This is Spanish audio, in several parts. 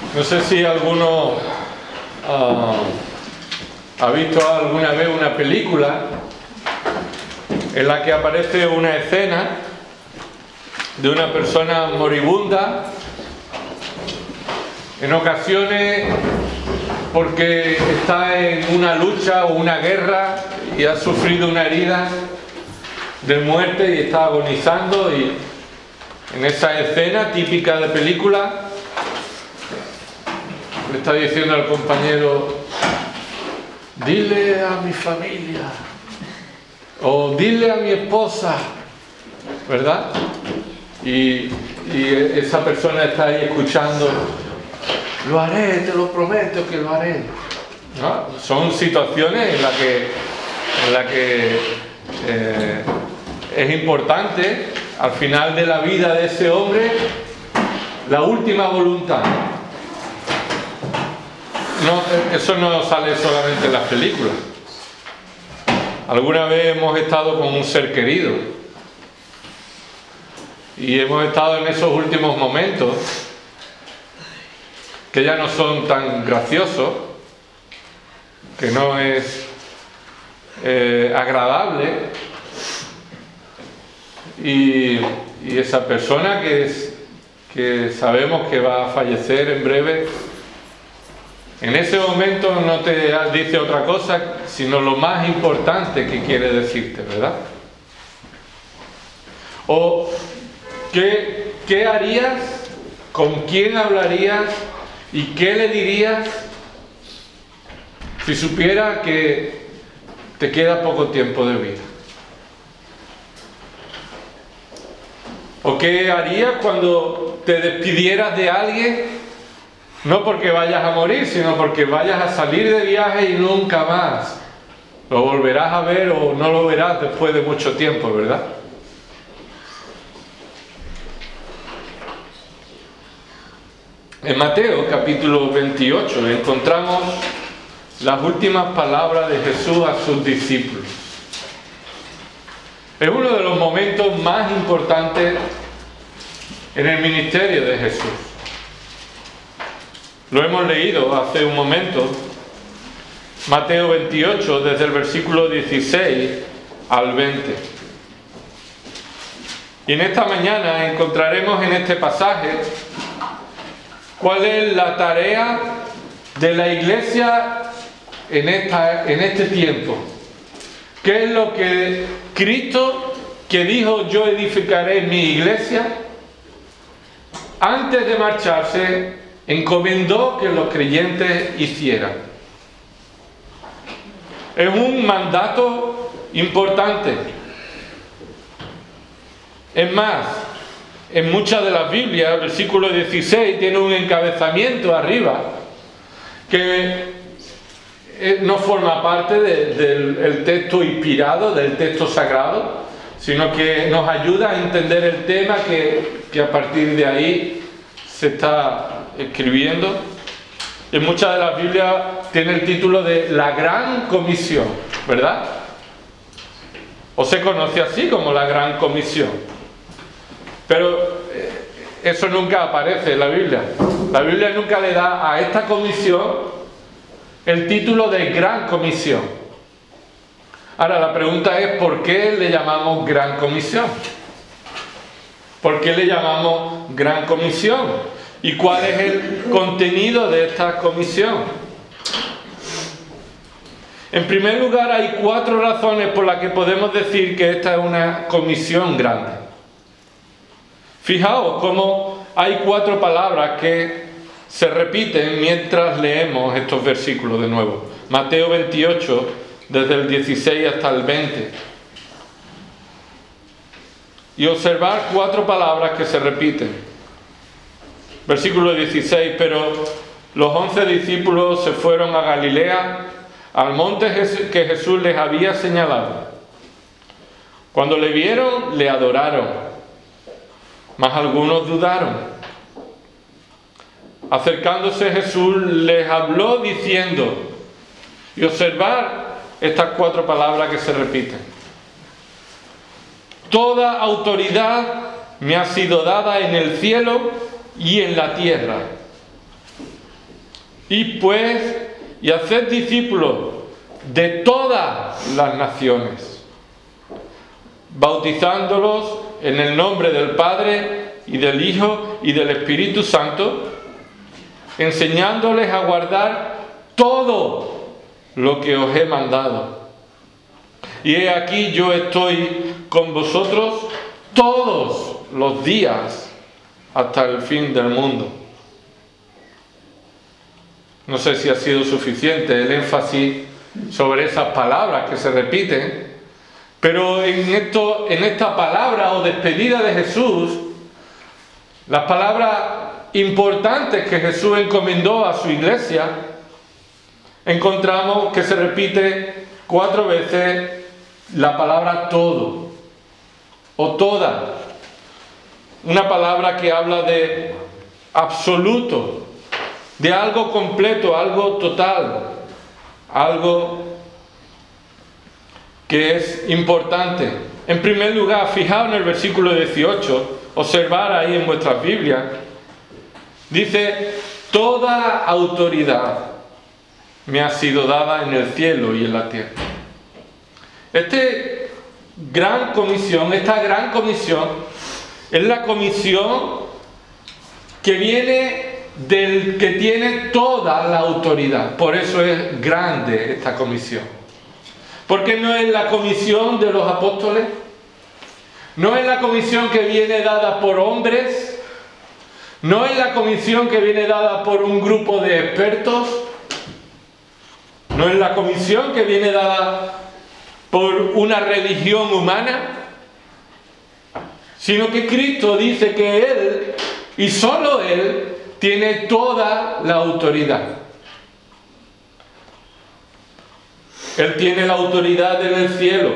No sé si alguno ha visto alguna vez una película en la que aparece una escena de una persona moribunda, en ocasiones porque está en una lucha o una guerra y ha sufrido una herida de muerte y está agonizando, y en esa escena típica de película le está diciendo al compañero: dile a mi familia, o dile a mi esposa, ¿verdad? Y esa persona está ahí escuchando: lo haré, te lo prometo que lo haré, ¿no? Son situaciones en las que es importante, al final de la vida de ese hombre, la última voluntad. No, eso no sale solamente en las películas. Alguna vez hemos estado con un ser querido y hemos estado en esos últimos momentos que ya no son tan graciosos, que no es agradable, y esa persona que sabemos que va a fallecer en breve, en ese momento no te dice otra cosa sino lo más importante que quiere decirte, ¿verdad? O ¿qué harías? ¿Con quién hablarías? ¿Y qué le dirías si supiera que te queda poco tiempo de vida? ¿O qué harías cuando te despidieras de alguien? No porque vayas a morir, sino porque vayas a salir de viaje y nunca más lo volverás a ver, o no lo verás después de mucho tiempo, ¿verdad? En Mateo capítulo 28 encontramos las últimas palabras de Jesús a sus discípulos. Es uno de los momentos más importantes en el ministerio de Jesús. Lo hemos leído hace un momento, Mateo 28, desde el versículo 16 al 20. Y en esta mañana encontraremos en este pasaje cuál es la tarea de la iglesia en este tiempo. ¿Qué es lo que Cristo, que dijo: yo edificaré mi iglesia, antes de marcharse encomendó que los creyentes hicieran? Es un mandato importante. Es más, en muchas de las Biblias, el versículo 16 tiene un encabezamiento arriba que no forma parte del texto inspirado, del texto sagrado, sino que nos ayuda a entender el tema que a partir de ahí se está escribiendo. En muchas de las Biblias tiene el título de la Gran Comisión, ¿verdad? O se conoce así como la Gran Comisión. Pero eso nunca aparece en la Biblia. La Biblia nunca le da a esta comisión el título de Gran Comisión. Ahora la pregunta es: ¿por qué le llamamos Gran Comisión? ¿Por qué le llamamos Gran Comisión? ¿Y cuál es el contenido de esta comisión? En primer lugar, hay 4 razones por las que podemos decir que esta es una comisión grande. Fijaos cómo hay 4 palabras que se repiten mientras leemos estos versículos de nuevo. Mateo 28, desde el 16 hasta el 20. Y observar 4 palabras que se repiten. Versículo 16: pero los 11 discípulos se fueron a Galilea, al monte que Jesús les había señalado. Cuando le vieron, le adoraron, mas algunos dudaron. Acercándose Jesús les habló diciendo, y observar estas 4 palabras que se repiten: toda autoridad me ha sido dada en el cielo y en la tierra. Id pues y haced discípulos de todas las naciones, bautizándolos en el nombre del Padre y del Hijo y del Espíritu Santo, enseñándoles a guardar todo lo que os he mandado. Y he aquí, yo estoy con vosotros todos los días hasta el fin del mundo. No sé si ha sido suficiente el énfasis sobre esas palabras que se repiten, pero en esta palabra o despedida de Jesús, las palabras importantes que Jesús encomendó a su iglesia, encontramos que se repite 4 veces la palabra todo o toda, una palabra que habla de absoluto, de algo completo, algo total, algo que es importante. En primer lugar, fijaos en el versículo 18, observar ahí en vuestras Biblias, dice: toda autoridad me ha sido dada en el cielo y en la tierra. Esta gran comisión es la comisión que viene del que tiene toda la autoridad. Por eso es grande esta comisión. Porque no es la comisión de los apóstoles, no es la comisión que viene dada por hombres, no es la comisión que viene dada por un grupo de expertos, no es la comisión que viene dada por una religión humana, sino que Cristo dice que Él, y solo Él, tiene toda la autoridad. Él tiene la autoridad en el cielo.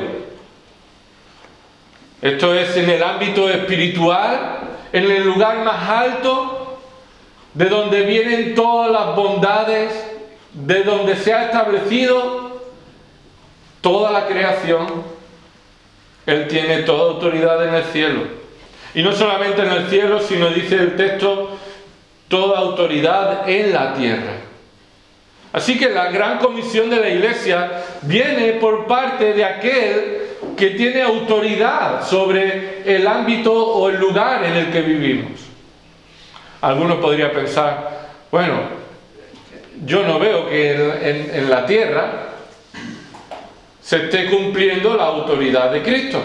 Esto es en el ámbito espiritual, en el lugar más alto, de donde vienen todas las bondades, de donde se ha establecido toda la creación. Él tiene toda autoridad en el cielo. Y no solamente en el cielo, sino, dice el texto, toda autoridad en la tierra. Así que la gran comisión de la Iglesia viene por parte de aquel que tiene autoridad sobre el ámbito o el lugar en el que vivimos. Algunos podrían pensar, bueno, yo no veo que en la tierra se esté cumpliendo la autoridad de Cristo.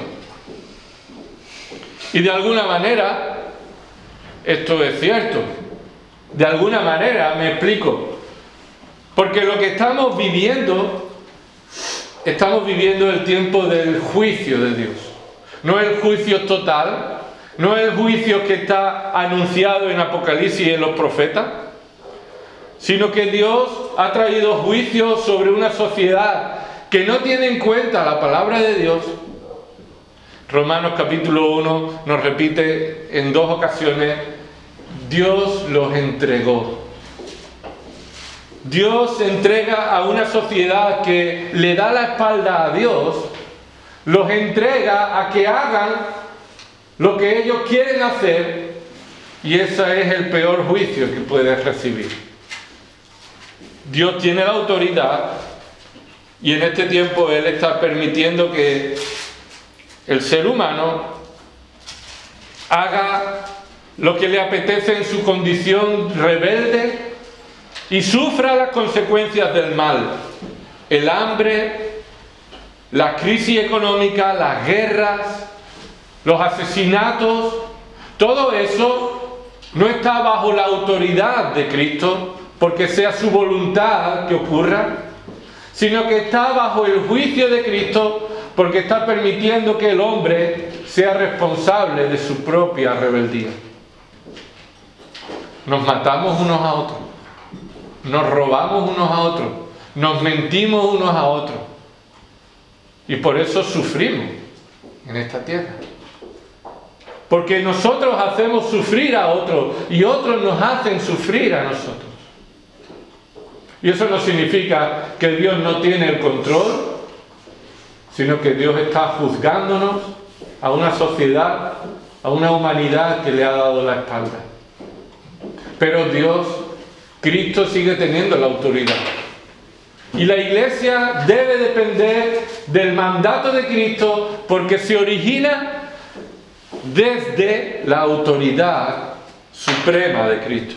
Y de alguna manera, esto es cierto. De alguna manera, me explico. Porque lo que estamos viviendo el tiempo del juicio de Dios. No el juicio total, no el juicio que está anunciado en Apocalipsis y en los profetas, sino que Dios ha traído juicio sobre una sociedad que no tiene en cuenta la palabra de Dios. Romanos capítulo 1 nos repite en 2 ocasiones: Dios los entregó. Dios entrega a una sociedad que le da la espalda a Dios, los entrega a que hagan lo que ellos quieren hacer, y ese es el peor juicio que puedes recibir. Dios tiene la autoridad, y en este tiempo Él está permitiendo que el ser humano haga lo que le apetece en su condición rebelde y sufra las consecuencias del mal, el hambre, la crisis económica, las guerras, los asesinatos. Todo eso no está bajo la autoridad de Cristo porque sea su voluntad que ocurra, sino que está bajo el juicio de Cristo porque está permitiendo que el hombre sea responsable de su propia rebeldía. Nos matamos unos a otros, nos robamos unos a otros, nos mentimos unos a otros, y por eso sufrimos en esta tierra. Porque nosotros hacemos sufrir a otros y otros nos hacen sufrir a nosotros. Y eso no significa que Dios no tiene el control, sino que Dios está juzgándonos a una sociedad, a una humanidad que le ha dado la espalda. Pero Dios Cristo sigue teniendo la autoridad. Y la Iglesia debe depender del mandato de Cristo porque se origina desde la autoridad suprema de Cristo.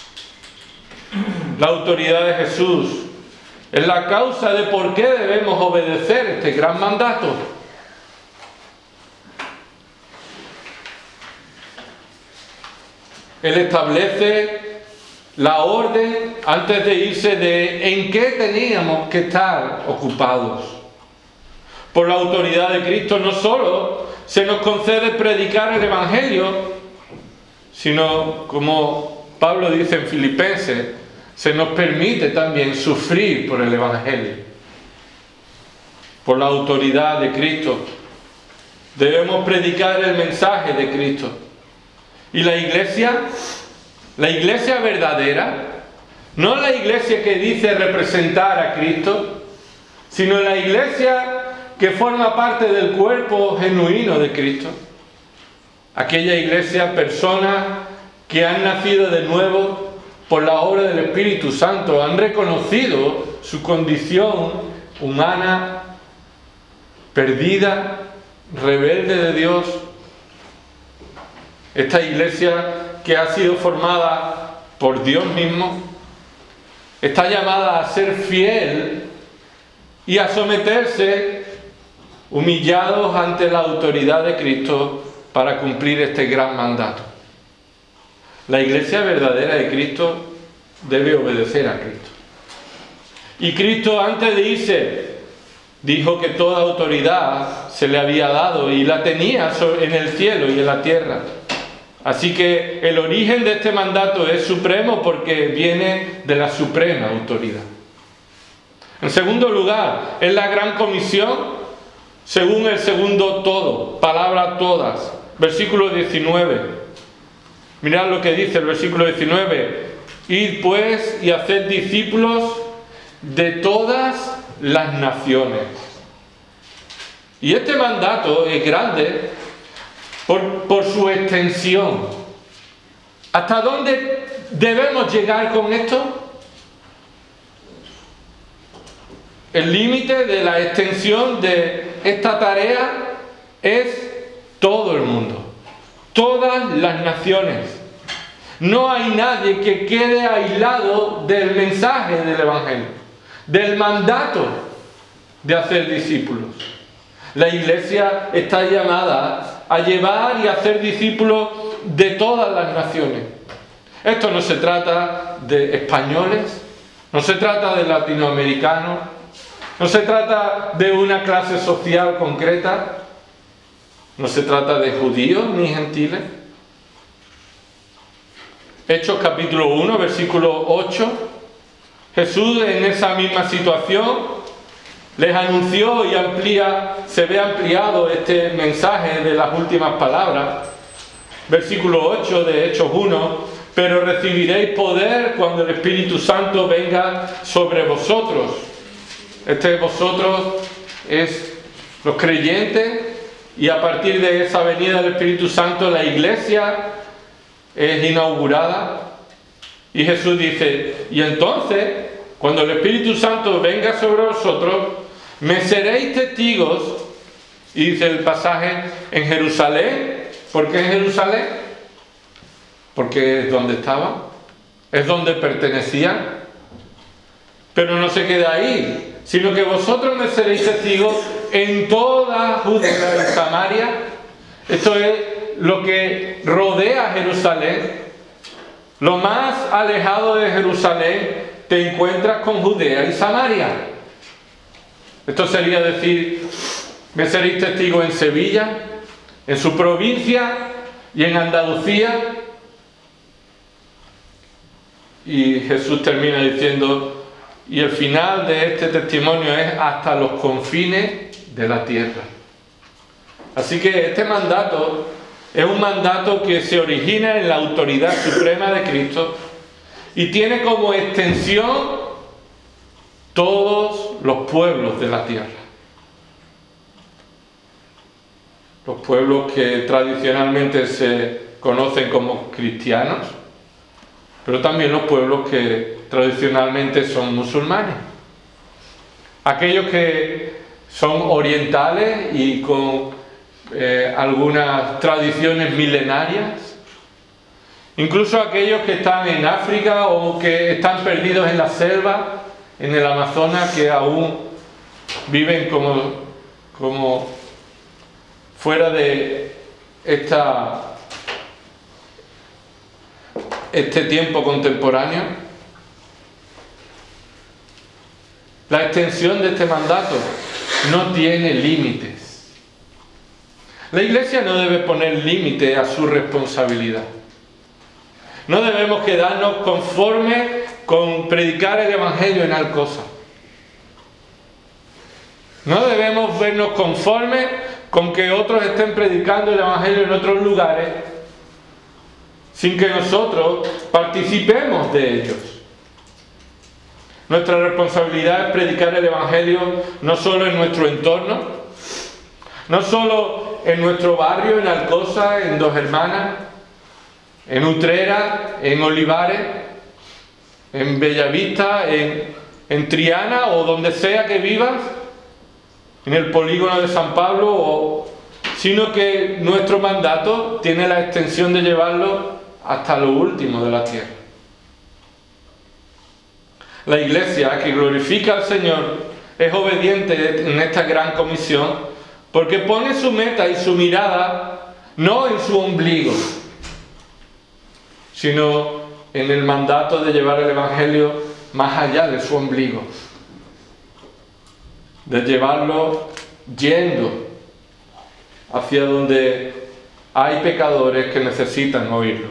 La autoridad de Jesús es la causa de por qué debemos obedecer este gran mandato. Él establece la orden antes de irse de en qué teníamos que estar ocupados. Por la autoridad de Cristo no solo se nos concede predicar el Evangelio, sino, como Pablo dice en Filipenses, se nos permite también sufrir por el Evangelio. Por la autoridad de Cristo debemos predicar el mensaje de Cristo. Y la iglesia verdadera, no la iglesia que dice representar a Cristo, sino la iglesia que forma parte del cuerpo genuino de Cristo. Aquella iglesia, personas que han nacido de nuevo por la obra del Espíritu Santo, han reconocido su condición humana, perdida, rebelde de Dios. Esta iglesia que ha sido formada por Dios mismo, está llamada a ser fiel y a someterse humillados ante la autoridad de Cristo para cumplir este gran mandato. La iglesia verdadera de Cristo debe obedecer a Cristo. Y Cristo, antes de irse, dijo que toda autoridad se le había dado y la tenía en el cielo y en la tierra. Así que el origen de este mandato es supremo porque viene de la suprema autoridad. En segundo lugar, es la gran comisión según el segundo todo, palabra todas. Versículo 19. Mirad lo que dice el versículo 19. Id pues y haced discípulos de todas las naciones. Y este mandato es grande por su extensión. ¿Hasta dónde debemos llegar con esto? El límite de la extensión de esta tarea es todo el mundo, todas las naciones. No hay nadie que quede aislado del mensaje del Evangelio, del mandato de hacer discípulos. La iglesia está llamada a llevar y hacer discípulos de todas las naciones. Esto no se trata de españoles, no se trata de latinoamericanos, no se trata de una clase social concreta, no se trata de judíos ni gentiles. Hechos capítulo 1, versículo 8. Jesús en esa misma situación les anunció y se ve ampliado este mensaje de las últimas palabras. Versículo 8 de Hechos 1. Pero recibiréis poder cuando el Espíritu Santo venga sobre vosotros. Este vosotros es los creyentes, y a partir de esa venida del Espíritu Santo la iglesia es inaugurada. Y Jesús dice, y entonces, cuando el Espíritu Santo venga sobre vosotros, me seréis testigos, y dice el pasaje, en Jerusalén. ¿Por qué en Jerusalén? Porque es donde estaban, es donde pertenecían. Pero no se queda ahí, sino que vosotros me seréis testigos en toda Judea y Samaria. Esto es lo que rodea Jerusalén. Lo más alejado de Jerusalén te encuentras con Judea y Samaria. Esto sería decir, me seréis testigos en Sevilla, en su provincia y en Andalucía. Y Jesús termina diciendo, y el final de este testimonio es hasta los confines de la tierra. Así que este mandato es un mandato que se origina en la autoridad suprema de Cristo y tiene como extensión todos los pueblos de la tierra. Los pueblos que tradicionalmente se conocen como cristianos, pero también los pueblos que tradicionalmente son musulmanes. Aquellos que son orientales y con algunas tradiciones milenarias, incluso aquellos que están en África o que están perdidos en la selva, en el Amazonas, que aún viven como fuera de este tiempo contemporáneo. La extensión de este mandato no tiene límites. La Iglesia no debe poner límite a su responsabilidad. No debemos quedarnos conformes con predicar el Evangelio en Alcosa. No debemos vernos conformes con que otros estén predicando el Evangelio en otros lugares sin que nosotros participemos de ellos. Nuestra responsabilidad es predicar el Evangelio no solo en nuestro entorno, no solo en nuestro barrio, en Alcosa, en Dos Hermanas, en Utrera, en Olivares, en Bellavista, en Triana o donde sea que vivas, en el polígono de San Pablo, sino que nuestro mandato tiene la extensión de llevarlo hasta lo último de la tierra. La Iglesia que glorifica al Señor es obediente en esta gran comisión porque pone su meta y su mirada no en su ombligo, sino en el mandato de llevar el Evangelio más allá de su ombligo, de llevarlo yendo hacia donde hay pecadores que necesitan oírlo.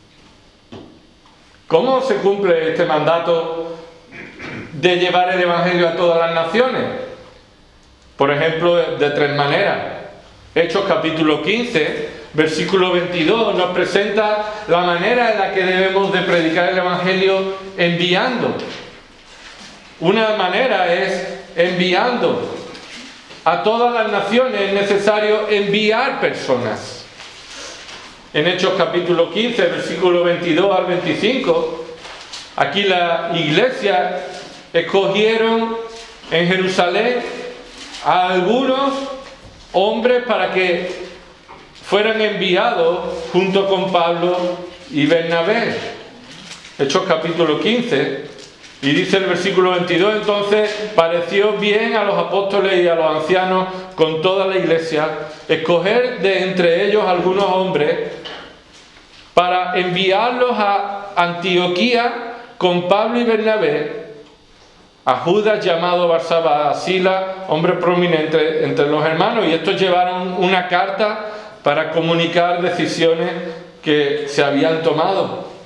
¿Cómo se cumple este mandato de llevar el Evangelio a todas las naciones? Por ejemplo, de tres maneras. Hechos capítulo 15, versículo 22, nos presenta la manera en la que debemos de predicar el Evangelio enviando. Una manera es enviando. A todas las naciones es necesario enviar personas. En Hechos capítulo 15, versículo 22 al 25, aquí la Iglesia escogieron en Jerusalén a algunos hombres para que fueran enviados junto con Pablo y Bernabé. Hechos capítulo 15, y dice el versículo 22, entonces pareció bien a los apóstoles y a los ancianos con toda la Iglesia escoger de entre ellos algunos hombres para enviarlos a Antioquía con Pablo y Bernabé, a Judas llamado Barsabás, a Silas, hombre prominente entre los hermanos, y estos llevaron una carta para comunicar decisiones que se habían tomado.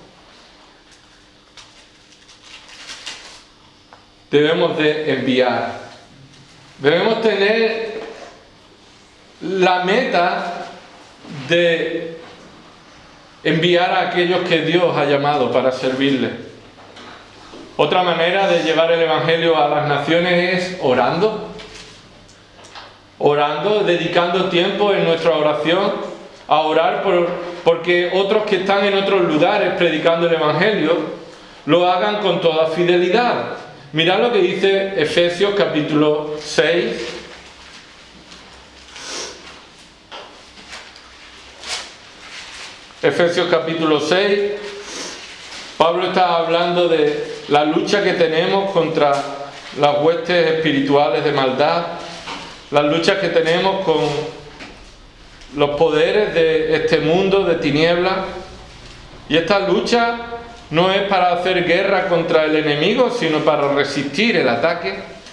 Debemos de enviar. Debemos tener la meta de enviar a aquellos que Dios ha llamado para servirle. Otra manera de llevar el Evangelio a las naciones es orando. Orando, dedicando tiempo en nuestra oración a orar porque otros que están en otros lugares predicando el Evangelio lo hagan con toda fidelidad. Mirad lo que dice Efesios capítulo 6. Efesios capítulo 6. Pablo está hablando de la lucha que tenemos contra las huestes espirituales de maldad, las luchas que tenemos con los poderes de este mundo de tinieblas. Y esta lucha no es para hacer guerra contra el enemigo, sino para resistir el ataque.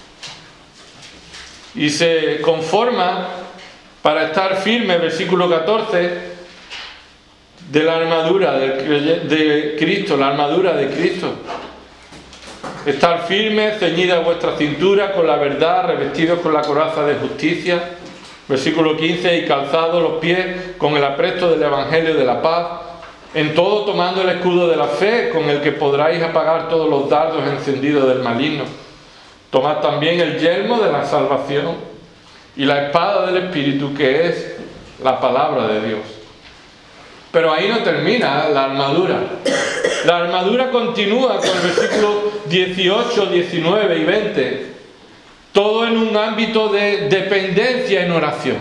Y se conforma para estar firme, versículo 14, de la armadura de Cristo, la armadura de Cristo. Estar firme, ceñida vuestra cintura con la verdad, revestidos con la coraza de justicia. Versículo 15, y calzados los pies con el apresto del Evangelio de la paz. En todo tomando el escudo de la fe, con el que podráis apagar todos los dardos encendidos del maligno. Tomad también el yelmo de la salvación y la espada del Espíritu, que es la palabra de Dios. Pero ahí no termina la armadura. La armadura continúa con el versículo 18, 19 y 20. Todo en un ámbito de dependencia en oración.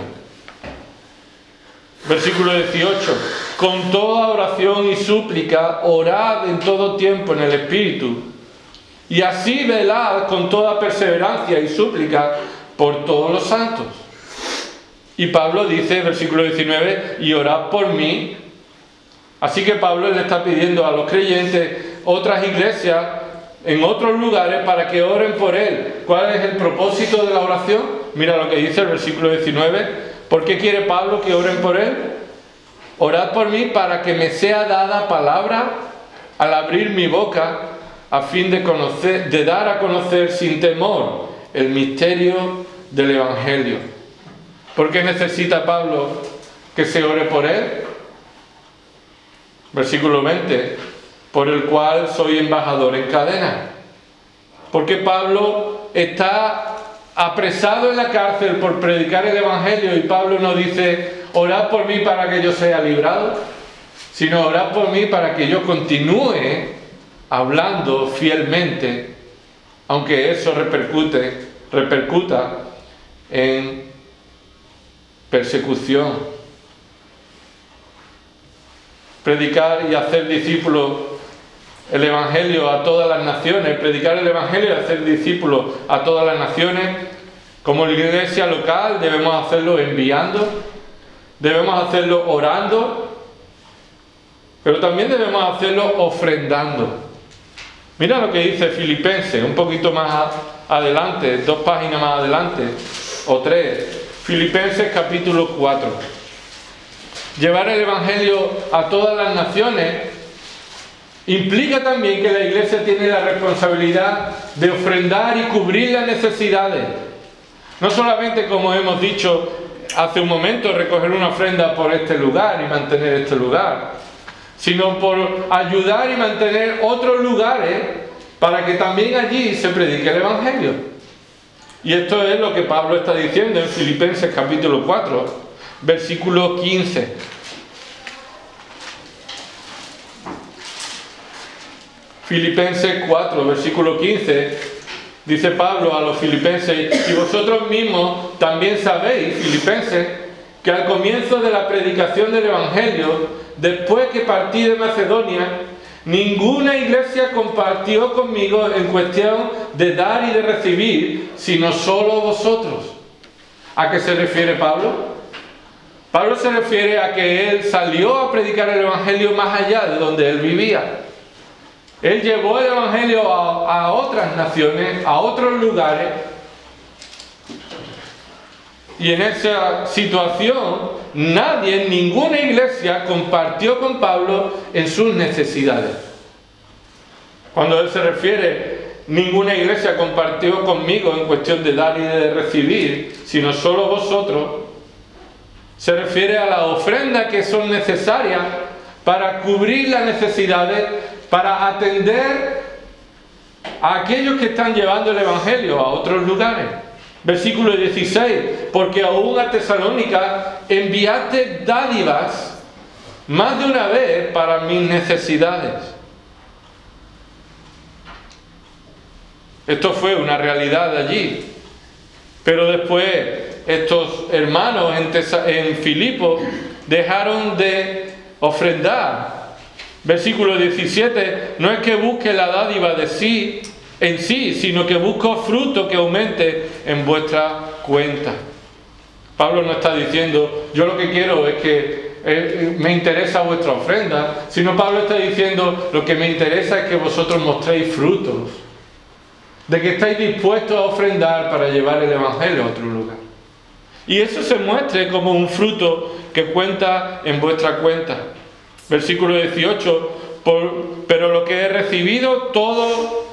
Versículo 18. Con toda oración y súplica, orad en todo tiempo en el Espíritu. Y así velad con toda perseverancia y súplica por todos los santos. Y Pablo dice, versículo 19, y orad por mí. Así que Pablo le está pidiendo a los creyentes, otras iglesias, en otros lugares, para que oren por él. ¿Cuál es el propósito de la oración? Mira lo que dice el versículo 19. ¿Por qué quiere Pablo que oren por él? Orad por mí para que me sea dada palabra al abrir mi boca, a fin de dar a conocer sin temor el misterio del Evangelio. ¿Por qué necesita Pablo que se ore por él? Versículo 20, por el cual soy embajador en cadena. Porque Pablo está apresado en la cárcel por predicar el Evangelio, y Pablo no dice, orad por mí para que yo sea librado, sino orad por mí para que yo continúe hablando fielmente, aunque eso repercuta en persecución. Predicar y hacer discípulos el Evangelio a todas las naciones, predicar el Evangelio y hacer discípulos a todas las naciones. Como iglesia local debemos hacerlo enviando, debemos hacerlo orando, pero también debemos hacerlo ofrendando. Mira lo que dice Filipenses, un poquito más adelante, 2 páginas más adelante, o 3. Filipenses capítulo 4. Llevar el Evangelio a todas las naciones implica también que la iglesia tiene la responsabilidad de ofrendar y cubrir las necesidades. No solamente, como hemos dicho hace un momento, recoger una ofrenda por este lugar y mantener este lugar, sino por ayudar y mantener otros lugares para que también allí se predique el Evangelio. Y esto es lo que Pablo está diciendo en Filipenses capítulo 4, versículo 15. Filipenses 4, versículo 15, dice Pablo a los filipenses, y vosotros mismos también sabéis, filipenses, que al comienzo de la predicación del Evangelio, después que partí de Macedonia, ninguna iglesia compartió conmigo en cuestión de dar y de recibir, sino solo vosotros. ¿A qué se refiere Pablo? Pablo se refiere a que él salió a predicar el Evangelio más allá de donde él vivía. Él llevó el Evangelio a otras naciones, a otros lugares. Y en esa situación, nadie, ninguna iglesia compartió con Pablo en sus necesidades. Cuando él se refiere, ninguna iglesia compartió conmigo en cuestión de dar y de recibir, sino solo vosotros, se refiere a las ofrendas que son necesarias para cubrir las necesidades, para atender a aquellos que están llevando el Evangelio a otros lugares. Versículo 16, porque aún a Tesalónica enviaste dádivas más de una vez para mis necesidades. Esto fue una realidad allí. Pero después estos hermanos en Filipo dejaron de ofrendar. Versículo 17, no es que busque la dádiva de sí en sí, sino que busco fruto que aumente en vuestra cuenta. Pablo no está diciendo, yo lo que quiero es que me interesa vuestra ofrenda, sino Pablo está diciendo, lo que me interesa es que vosotros mostréis frutos, de que estáis dispuestos a ofrendar para llevar el Evangelio a otro lugar. Y eso se muestre como un fruto que cuenta en vuestra cuenta. Versículo 18, pero lo he recibido todo,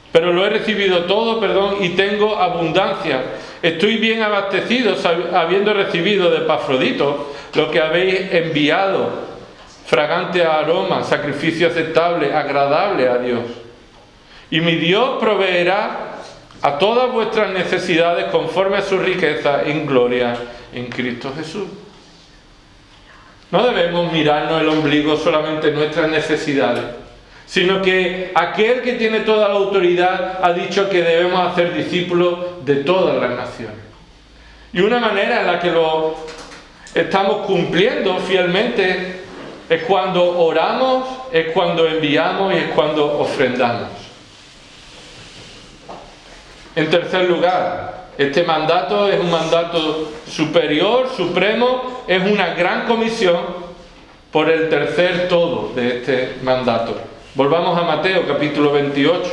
y tengo abundancia. Estoy bien abastecido, habiendo recibido de Epafrodito lo que habéis enviado, fragante aroma, sacrificio aceptable, agradable a Dios. Y mi Dios proveerá a todas vuestras necesidades conforme a su riqueza en gloria en Cristo Jesús. No debemos mirarnos el ombligo solamente en nuestras necesidades, sino que aquel que tiene toda la autoridad ha dicho que debemos hacer discípulos de todas las naciones. Y una manera en la que lo estamos cumpliendo fielmente es cuando oramos, es cuando enviamos y es cuando ofrendamos. En tercer lugar, este mandato es un mandato superior, supremo, es una gran comisión por el tercer todo de este mandato. Volvamos a Mateo capítulo 28.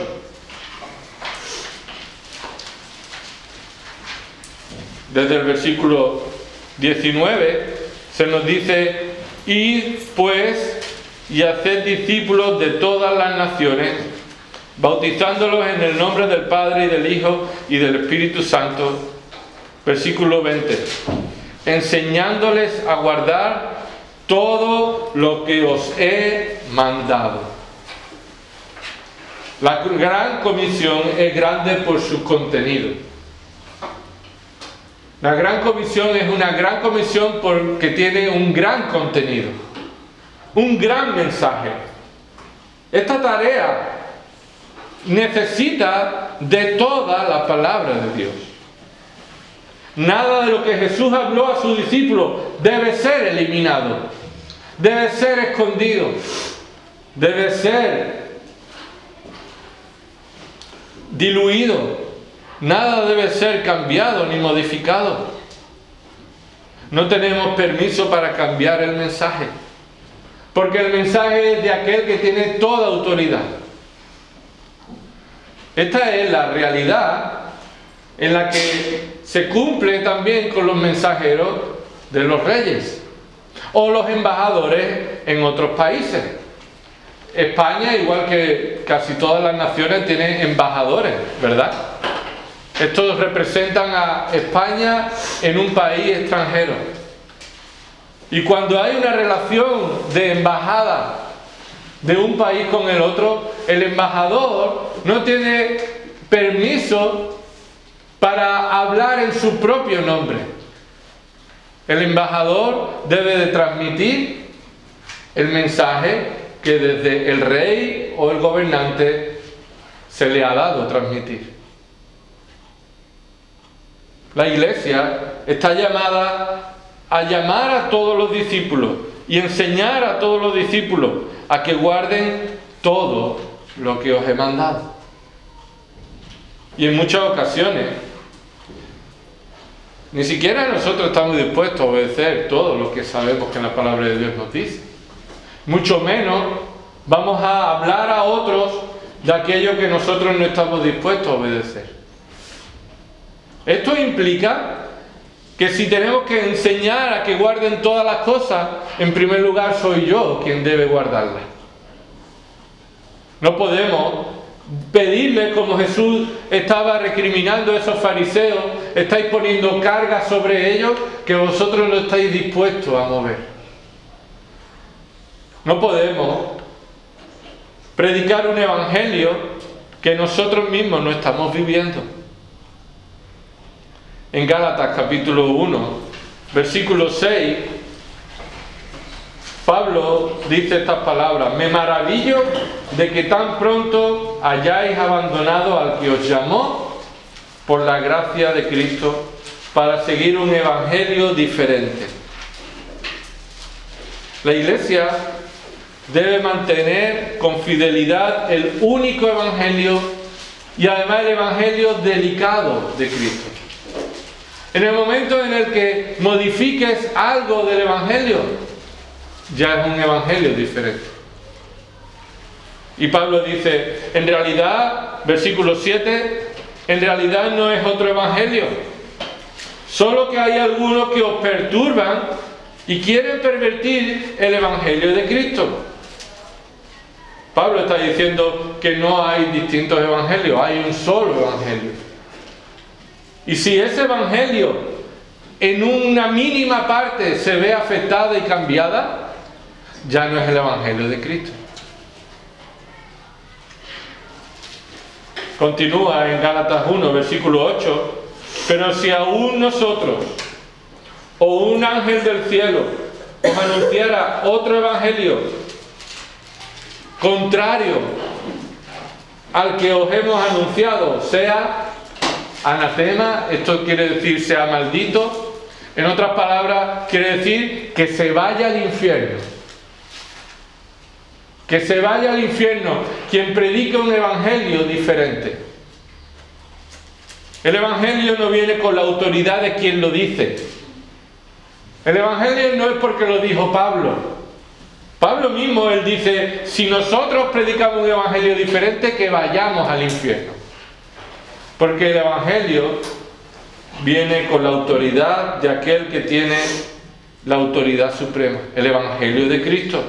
Desde el versículo 19 se nos dice: id pues y haced discípulos de todas las naciones, bautizándolos en el nombre del Padre y del Hijo y del Espíritu Santo. Versículo 20. Enseñándoles a guardar todo lo que os he mandado. La gran comisión es grande por su contenido. La gran comisión es una gran comisión porque tiene un gran contenido, un gran mensaje. Esta tarea necesita de toda la palabra de Dios. Nada de lo que Jesús habló a sus discípulos debe ser eliminado, debe ser escondido, debe ser diluido. Nada debe ser cambiado ni modificado. No tenemos permiso para cambiar el mensaje, porque el mensaje es de aquel que tiene toda autoridad. Esta es la realidad en la que se cumple también con los mensajeros de los reyes o los embajadores en otros países. España, igual que casi todas las naciones, tiene embajadores, ¿verdad? Estos representan a España en un país extranjero. Y cuando hay una relación de embajada de un país con el otro, el embajador no tiene permiso para hablar en su propio nombre. El embajador debe de transmitir el mensaje que desde el rey o el gobernante se le ha dado transmitir. La Iglesia está llamada a llamar a todos los discípulos y enseñar a todos los discípulos a que guarden todo lo que os he mandado. Y en muchas ocasiones, ni siquiera nosotros estamos dispuestos a obedecer todo lo que sabemos que la palabra de Dios nos dice. Mucho menos vamos a hablar a otros de aquello que nosotros no estamos dispuestos a obedecer. Esto implica que si tenemos que enseñar a que guarden todas las cosas, en primer lugar soy yo quien debe guardarlas. No podemos pedirle, como Jesús estaba recriminando a esos fariseos: estáis poniendo cargas sobre ellos que vosotros no estáis dispuestos a mover. No podemos predicar un evangelio que nosotros mismos no estamos viviendo. En Gálatas capítulo 1, versículo 6, Pablo dice estas palabras: me maravillo de que tan pronto hayáis abandonado al que os llamó por la gracia de Cristo para seguir un evangelio diferente. La Iglesia debe mantener con fidelidad el único evangelio y además el evangelio delicado de Cristo. En el momento en el que modifiques algo del evangelio, ya es un evangelio diferente. Y Pablo dice, en realidad, versículo 7, en realidad no es otro evangelio. Solo que hay algunos que os perturban y quieren pervertir el evangelio de Cristo. Pablo está diciendo que no hay distintos evangelios, hay un solo evangelio. Y si ese evangelio en una mínima parte se ve afectada y cambiada, ya no es el evangelio de Cristo. Continúa en Gálatas 1, versículo 8, pero si aún nosotros o un ángel del cielo os anunciara otro evangelio contrario al que os hemos anunciado sea anatema, esto quiere decir sea maldito. En otras palabras, quiere decir que se vaya al infierno. Que se vaya al infierno quien predica un evangelio diferente. El evangelio no viene con la autoridad de quien lo dice. El evangelio no es porque lo dijo Pablo. Pablo mismo, él dice, si nosotros predicamos un evangelio diferente, que vayamos al infierno. Porque el evangelio viene con la autoridad de aquel que tiene la autoridad suprema, el evangelio de Cristo.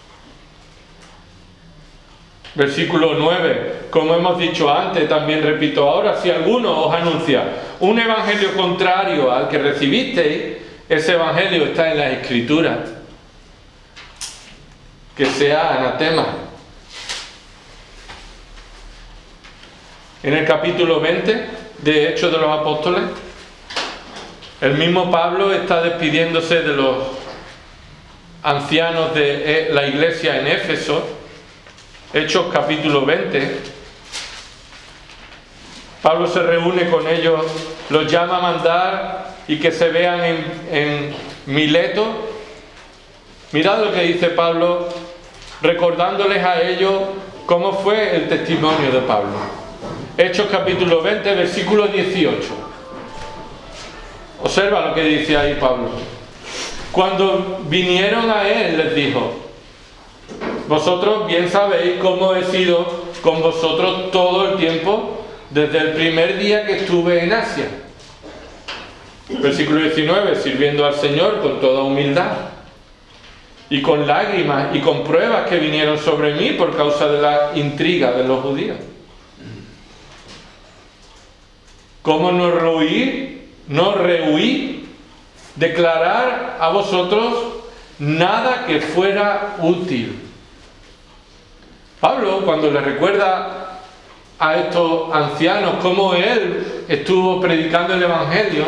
Versículo 9, como hemos dicho antes, también repito ahora, si alguno os anuncia un evangelio contrario al que recibisteis, ese evangelio está en las Escrituras, que sea anatema. En el capítulo 20 de Hechos de los Apóstoles, el mismo Pablo está despidiéndose de los ancianos de la iglesia en Éfeso. Hechos capítulo 20. Pablo se reúne con ellos, los llama a mandar y que se vean en Mileto. Mirad lo que dice Pablo, recordándoles a ellos cómo fue el testimonio de Pablo. Hechos capítulo 20, versículo 18. Observa lo que dice ahí Pablo. Cuando vinieron a él, les dijo: vosotros bien sabéis cómo he sido con vosotros todo el tiempo, desde el primer día que estuve en Asia. Versículo 19, sirviendo al Señor con toda humildad, y con lágrimas y con pruebas que vinieron sobre mí por causa de la intriga de los judíos. ¿Cómo no rehuí declarar a vosotros nada que fuera útil? Pablo, cuando le recuerda a estos ancianos cómo él estuvo predicando el evangelio,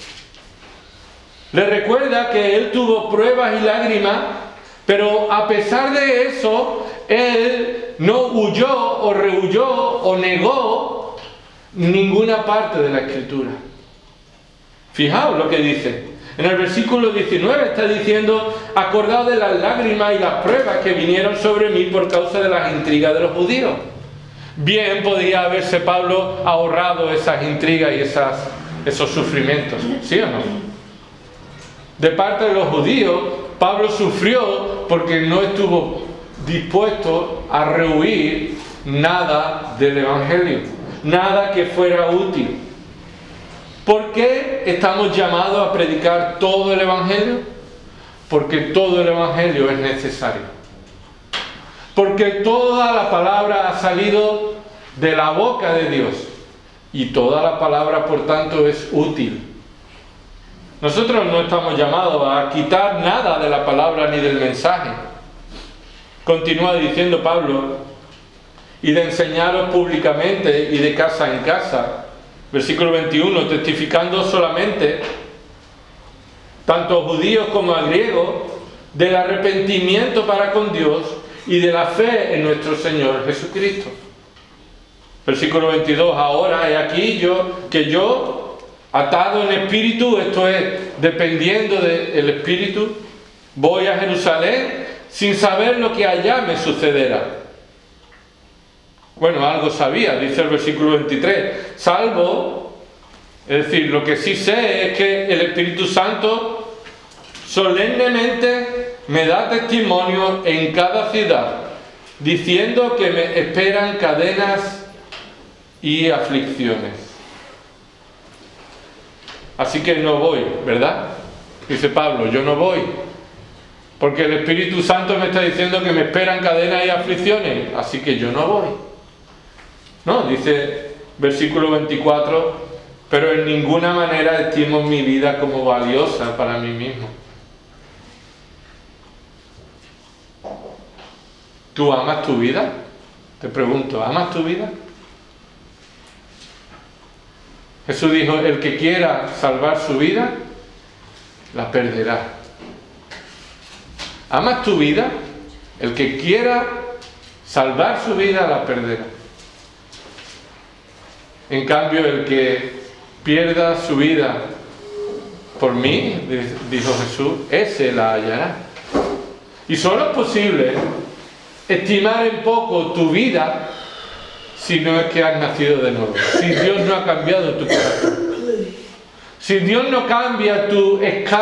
le recuerda que él tuvo pruebas y lágrimas, pero a pesar de eso, él no huyó o rehuyó o negó ninguna parte de la Escritura. Fijaos lo que dice. En el versículo 19 está diciendo: acordaos de las lágrimas y las pruebas que vinieron sobre mí por causa de las intrigas de los judíos. Bien podría haberse Pablo ahorrado esas intrigas y esos sufrimientos, ¿sí o no? De parte de los judíos, Pablo sufrió porque no estuvo dispuesto a rehuir nada del evangelio, nada que fuera útil. ¿Por qué estamos llamados a predicar todo el evangelio? Porque todo el evangelio es necesario. Porque toda la palabra ha salido de la boca de Dios y toda la palabra, por tanto, es útil. Nosotros no estamos llamados a quitar nada de la palabra ni del mensaje. Continúa diciendo Pablo: y de enseñaros públicamente y de casa en casa. Versículo 21, testificando solamente, tanto a judíos como a griegos, del arrepentimiento para con Dios y de la fe en nuestro Señor Jesucristo. Versículo 22, ahora he aquí yo, atado en espíritu, esto es, dependiendo del espíritu, voy a Jerusalén sin saber lo que allá me sucederá. Bueno, algo sabía, dice el versículo 23, salvo, es decir, lo que sí sé es que el Espíritu Santo solemnemente me da testimonio en cada ciudad, diciendo que me esperan cadenas y aflicciones. Así que no voy, ¿verdad? Dice Pablo, yo no voy, porque el Espíritu Santo me está diciendo que me esperan cadenas y aflicciones, así que yo no voy. No, dice versículo 24, pero en ninguna manera estimo mi vida como valiosa para mí mismo. ¿Tú amas tu vida? Te pregunto, ¿amas tu vida? Jesús dijo, el que quiera salvar su vida, la perderá. ¿Amas tu vida? El que quiera Salvar su vida la perderá. En cambio, el que pierda su vida por mí, dijo Jesús, ese la hallará. Y solo es posible estimar en poco tu vida si no es que has nacido de nuevo, si Dios no ha cambiado tu corazón, si Dios no cambia tu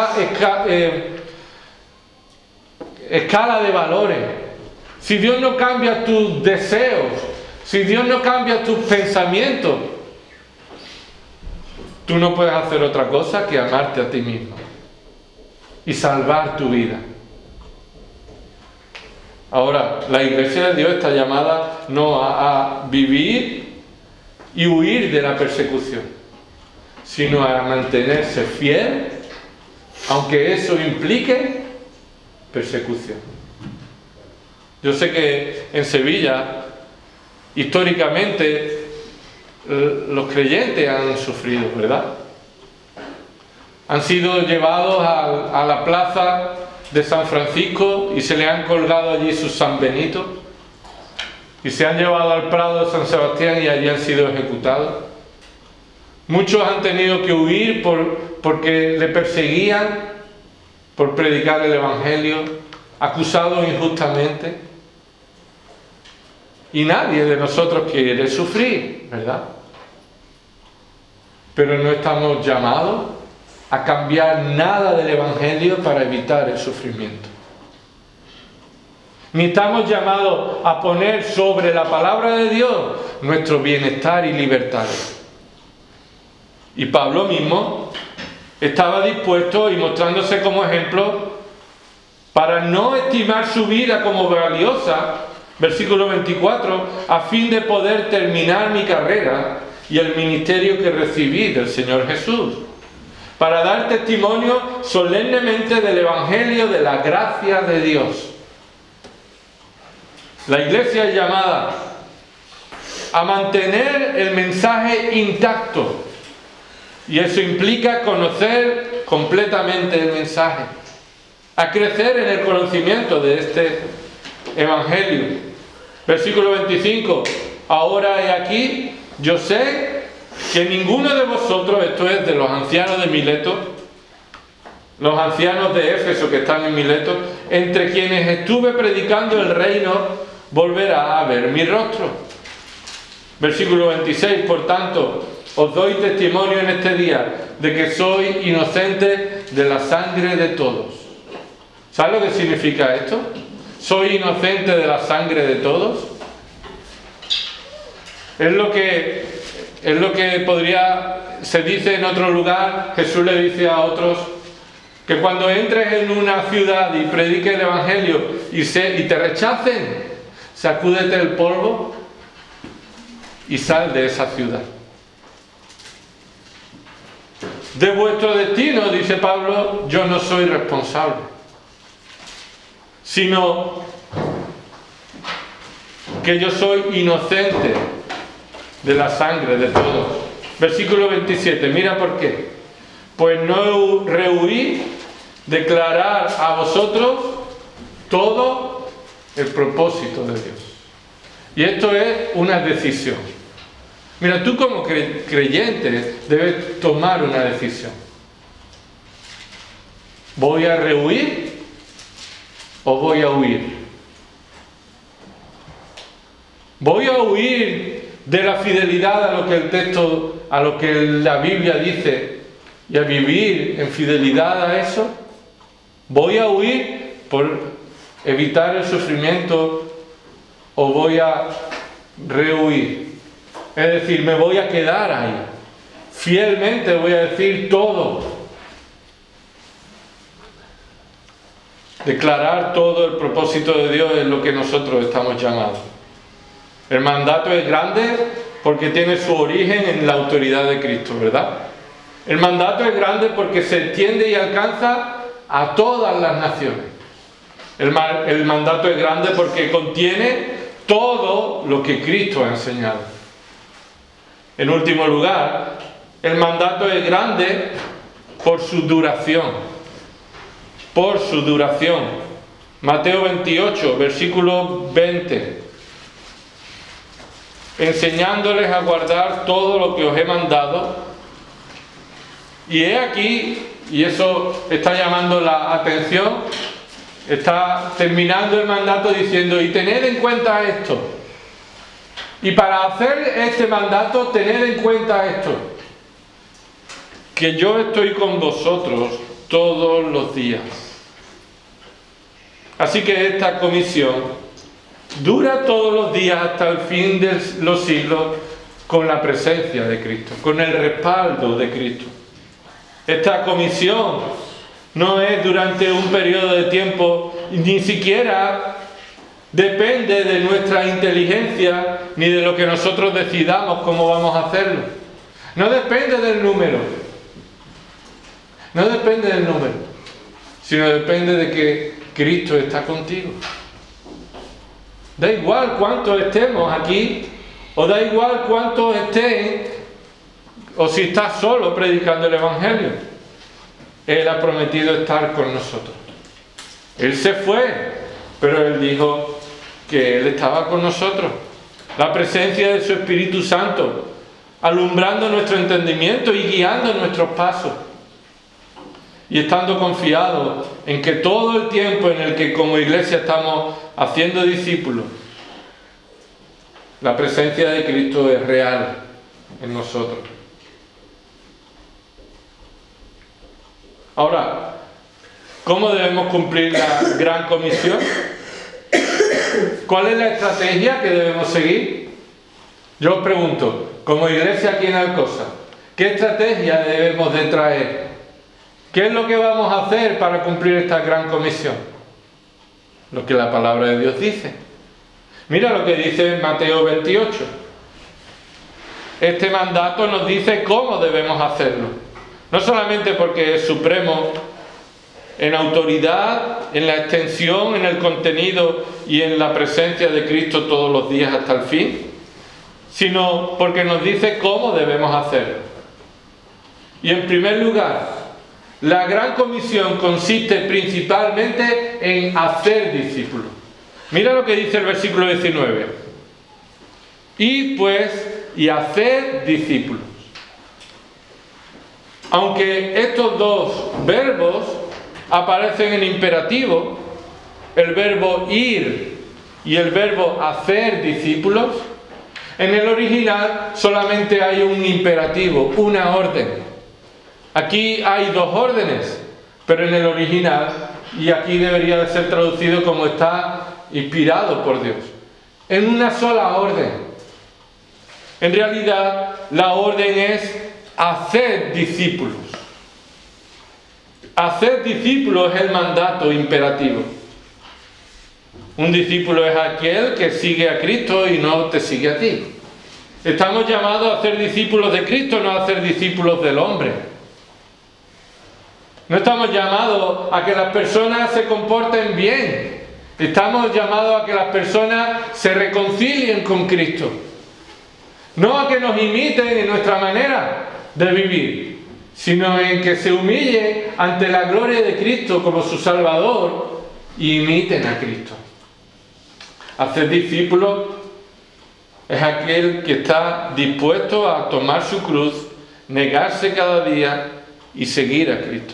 escala de valores, si Dios no cambia tus deseos, si Dios no cambia tus pensamientos, tú no puedes hacer otra cosa que amarte a ti mismo y salvar tu vida. Ahora, la Iglesia de Dios está llamada no a vivir y huir de la persecución, sino a mantenerse fiel, aunque eso implique persecución. Yo sé que en Sevilla, históricamente, los creyentes han sufrido, ¿verdad? Han sido llevados a la plaza de San Francisco y se le han colgado allí sus San Benito, y se han llevado al Prado de San Sebastián y allí han sido ejecutados. Muchos han tenido que huir porque le perseguían por predicar el Evangelio, acusados injustamente. Y nadie de nosotros quiere sufrir, ¿verdad? Pero no estamos llamados a cambiar nada del Evangelio para evitar el sufrimiento. Ni estamos llamados a poner sobre la palabra de Dios nuestro bienestar y libertad. Y Pablo mismo estaba dispuesto y mostrándose como ejemplo para no estimar su vida como valiosa, versículo 24, a fin de poder terminar mi carrera y el ministerio que recibí del Señor Jesús, para dar testimonio solemnemente del Evangelio de la gracia de Dios. La Iglesia es llamada a mantener el mensaje intacto, y eso implica conocer completamente el mensaje, a crecer en el conocimiento de este Evangelio. Versículo 25, ahora he aquí, yo sé que ninguno de vosotros, esto es de los ancianos de Mileto, los ancianos de Éfeso que están en Mileto, entre quienes estuve predicando el reino, volverá a ver mi rostro. Versículo 26, por tanto, os doy testimonio en este día de que soy inocente de la sangre de todos. ¿Sabes lo que significa esto? ¿Soy inocente de la sangre de todos? Es lo que se dice en otro lugar. Jesús le dice a otros que cuando entres en una ciudad y prediques el Evangelio y te rechacen, sacúdete el polvo y sal de esa ciudad. De vuestro destino, dice Pablo, yo no soy responsable, sino que yo soy inocente de la sangre de todos. Versículo 27, mira por qué. Pues no rehuí declarar a vosotros todo el propósito de Dios. Y esto es una decisión. Mira, tú como creyente debes tomar una decisión. ¿Voy a rehuir o voy a huir? ¿Voy a huir de la fidelidad a lo que el texto, a lo que la Biblia dice, y a vivir en fidelidad a eso? ¿Voy a huir por evitar el sufrimiento o voy a rehuir? Es decir, me voy a quedar ahí. Fielmente voy a decir todo. Declarar todo el propósito de Dios es lo que nosotros estamos llamados. El mandato es grande porque tiene su origen en la autoridad de Cristo, ¿verdad? El mandato es grande porque se extiende y alcanza a todas las naciones. El mandato es grande porque contiene todo lo que Cristo ha enseñado. En último lugar, el mandato es grande por su duración. Por su duración. Mateo 28, versículo 20. enseñándoles a guardar todo lo que os he mandado. Y he aquí, y eso está llamando la atención, está terminando el mandato diciendo: y tened en cuenta esto. Y para hacer este mandato, tened en cuenta esto: que yo estoy con vosotros todos los días. Así que esta comisión dura todos los días hasta el fin de los siglos, con la presencia de Cristo, con el respaldo de Cristo. Esta comisión no es durante un periodo de tiempo, ni siquiera depende de nuestra inteligencia ni de lo que nosotros decidamos cómo vamos a hacerlo. No depende del número. No depende del número, sino depende de que Cristo está contigo. Da igual cuántos estemos aquí, o da igual cuántos estén, o si estás solo predicando el Evangelio. Él ha prometido estar con nosotros. Él se fue, pero Él dijo que Él estaba con nosotros. La presencia de su Espíritu Santo, alumbrando nuestro entendimiento y guiando nuestros pasos. Y estando confiados en que todo el tiempo en el que como iglesia estamos haciendo discípulos, la presencia de Cristo es real en nosotros. Ahora, ¿cómo debemos cumplir la gran comisión? ¿Cuál es la estrategia que debemos seguir? Yo os pregunto, como iglesia aquí en Alcosa, ¿qué estrategia debemos de traer? ¿Qué es lo que vamos a hacer para cumplir esta gran comisión? Lo que la palabra de Dios dice. Mira lo que dice en Mateo 28. Este mandato nos dice cómo debemos hacerlo. No solamente porque es supremo en autoridad, en la extensión, en el contenido y en la presencia de Cristo todos los días hasta el fin, sino porque nos dice cómo debemos hacerlo. Y en primer lugar, la gran comisión consiste principalmente en hacer discípulos. Mira lo que dice el versículo 19. Id pues y haced discípulos. Aunque estos dos verbos aparecen en imperativo, el verbo ir y el verbo hacer discípulos, en el original solamente hay un imperativo, una orden. Aquí hay dos órdenes, pero en el original, y aquí debería de ser traducido como está inspirado por Dios, en una sola orden. En realidad, la orden es hacer discípulos. Hacer discípulos es el mandato imperativo. Un discípulo es aquel que sigue a Cristo y no te sigue a ti. Estamos llamados a ser discípulos de Cristo, no a ser discípulos del hombre. No estamos llamados a que las personas se comporten bien. Estamos llamados a que las personas se reconcilien con Cristo. No a que nos imiten en nuestra manera de vivir, sino en que se humillen ante la gloria de Cristo como su Salvador y imiten a Cristo. Hacer discípulos es aquel que está dispuesto a tomar su cruz, negarse cada día y seguir a Cristo.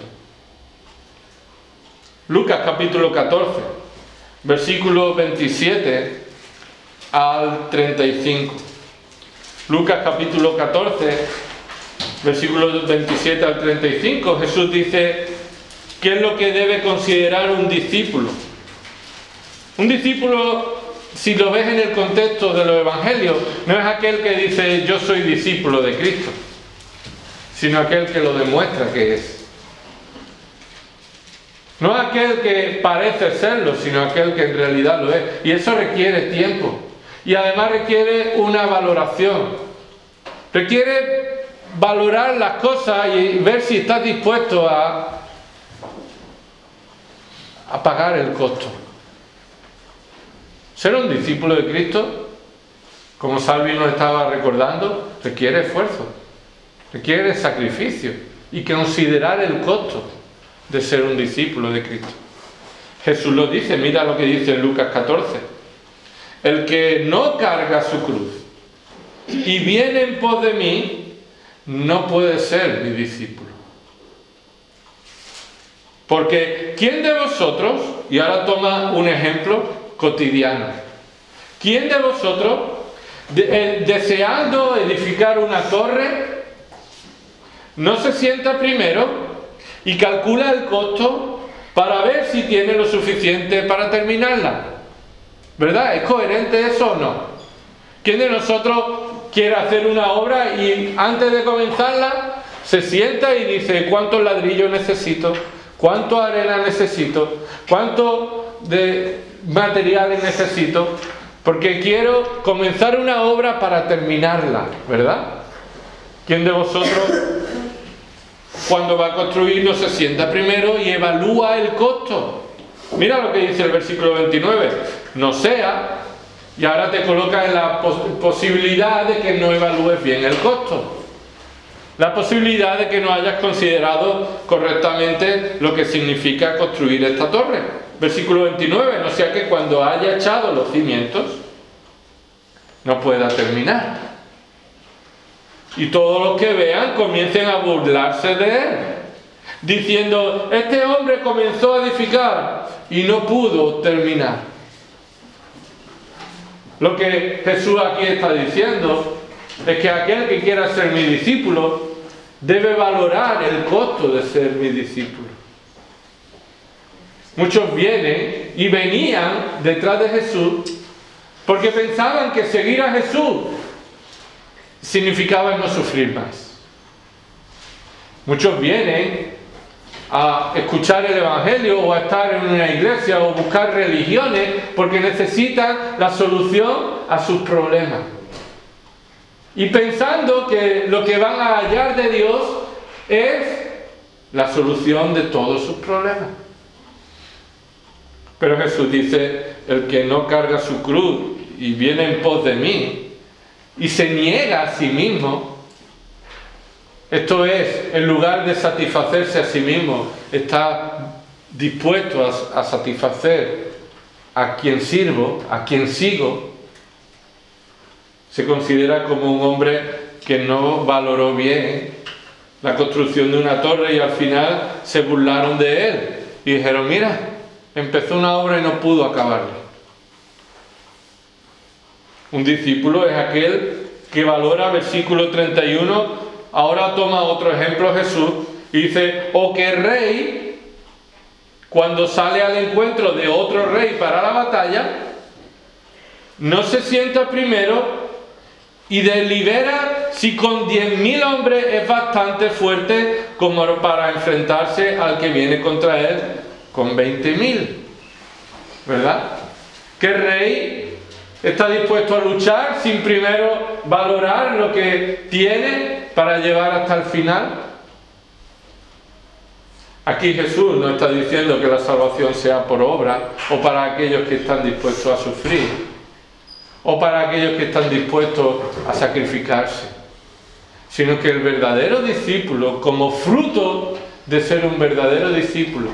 Lucas capítulo 14, versículos 27 al 35. Lucas capítulo 14, versículos 27 al 35, Jesús dice qué es lo que debe considerar un discípulo. Un discípulo, si lo ves en el contexto de los evangelios, no es aquel que dice yo soy discípulo de Cristo, sino aquel que lo demuestra que es. No es aquel que parece serlo, sino aquel que en realidad lo es. Y eso requiere tiempo. Y además requiere una valoración. Requiere valorar las cosas y ver si estás dispuesto a pagar el costo. Ser un discípulo de Cristo, como Salvi nos estaba recordando, requiere esfuerzo, requiere sacrificio y considerar el costo de ser un discípulo de Cristo. Jesús lo dice, mira lo que dice en Lucas 14. El que no carga su cruz y viene en pos de mí, no puede ser mi discípulo. Porque ¿quién de vosotros, y ahora toma un ejemplo cotidiano, quién de vosotros, deseando edificar una torre, no se sienta primero y calcula el costo para ver si tiene lo suficiente para terminarla? ¿Verdad? ¿Es coherente eso o no? ¿Quién de nosotros quiere hacer una obra y antes de comenzarla se sienta y dice cuántos ladrillos necesito, cuánto arena necesito, cuánto de materiales necesito? Porque quiero comenzar una obra para terminarla, ¿verdad? ¿Quién de vosotros, cuando va a construir, no se sienta primero y evalúa el costo? Mira lo que dice el versículo 29. No sea, y ahora te coloca en la posibilidad de que no evalúes bien el costo. La posibilidad de que no hayas considerado correctamente lo que significa construir esta torre. Versículo 29. No sea que cuando haya echado los cimientos, no pueda terminar. Y todos los que vean comiencen a burlarse de él, diciendo: este hombre comenzó a edificar y no pudo terminar. Lo que Jesús aquí está diciendo es que aquel que quiera ser mi discípulo debe valorar el costo de ser mi discípulo. Muchos vienen y venían detrás de Jesús porque pensaban que seguir a Jesús significaba no sufrir más. Muchos vienen a escuchar el Evangelio o a estar en una iglesia o buscar religiones porque necesitan la solución a sus problemas. Y pensando que lo que van a hallar de Dios es la solución de todos sus problemas. Pero Jesús dice: el que no carga su cruz y viene en pos de mí y se niega a sí mismo, esto es, en lugar de satisfacerse a sí mismo, está dispuesto a satisfacer a quien sirvo, a quien sigo, se considera como un hombre que no valoró bien la construcción de una torre y al final se burlaron de él y dijeron: mira, empezó una obra y no pudo acabarla. Un discípulo es aquel que valora, versículo 31, ahora toma otro ejemplo Jesús y dice: o que rey, cuando sale al encuentro de otro rey para la batalla, no se sienta primero y delibera si con 10.000 hombres es bastante fuerte como para enfrentarse al que viene contra él con 20.000. ¿Verdad? ¿Qué rey está dispuesto a luchar sin primero valorar lo que tiene para llevar hasta el final? Aquí Jesús no está diciendo que la salvación sea por obra o para aquellos que están dispuestos a sufrir o para aquellos que están dispuestos a sacrificarse, sino que el verdadero discípulo, como fruto de ser un verdadero discípulo,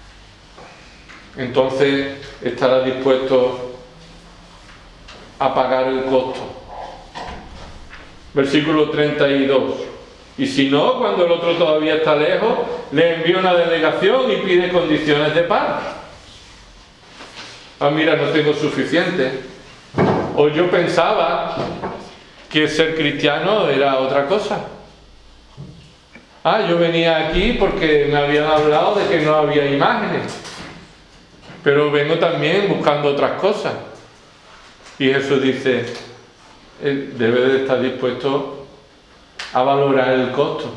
entonces estará dispuesto a pagar el costo. Versículo 32. Y si no, cuando el otro todavía está lejos, le envía una delegación y pide condiciones de paz. Ah, mira, no tengo suficiente. O yo pensaba que ser cristiano era otra cosa. Ah, yo venía aquí porque me habían hablado de que no había imágenes. Pero vengo también buscando otras cosas. Y Jesús dice: debe de estar dispuesto a valorar el costo.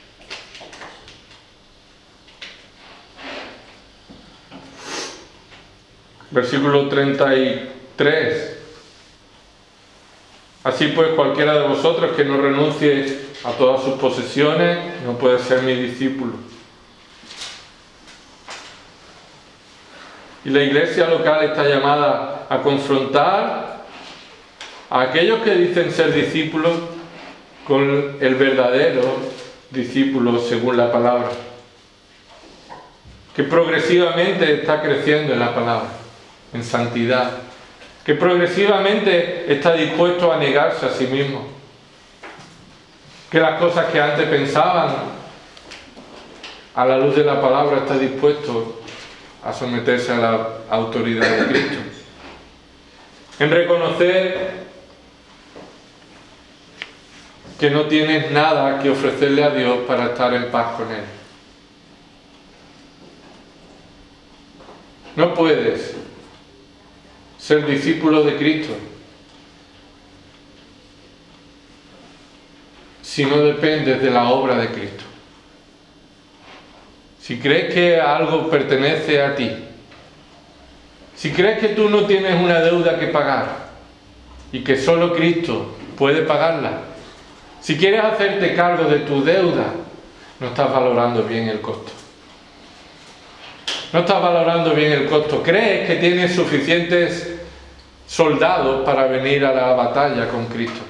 Versículo 33. Así pues, cualquiera de vosotros que no renuncie a todas sus posesiones no puede ser mi discípulo. Y la iglesia local está llamada a confrontar a aquellos que dicen ser discípulos con el verdadero discípulo según la palabra, que progresivamente está creciendo en la palabra, en santidad, que progresivamente está dispuesto a negarse a sí mismo, que las cosas que antes pensaban, a la luz de la palabra está dispuesto a someterse a la autoridad de Cristo. En reconocer que no tienes nada que ofrecerle a Dios para estar en paz con Él. No puedes ser discípulo de Cristo si no dependes de la obra de Cristo. Si crees que algo pertenece a ti, si crees que tú no tienes una deuda que pagar y que solo Cristo puede pagarla, si quieres hacerte cargo de tu deuda, no estás valorando bien el costo. No estás valorando bien el costo. Crees que tienes suficientes soldados para venir a la batalla con Cristo.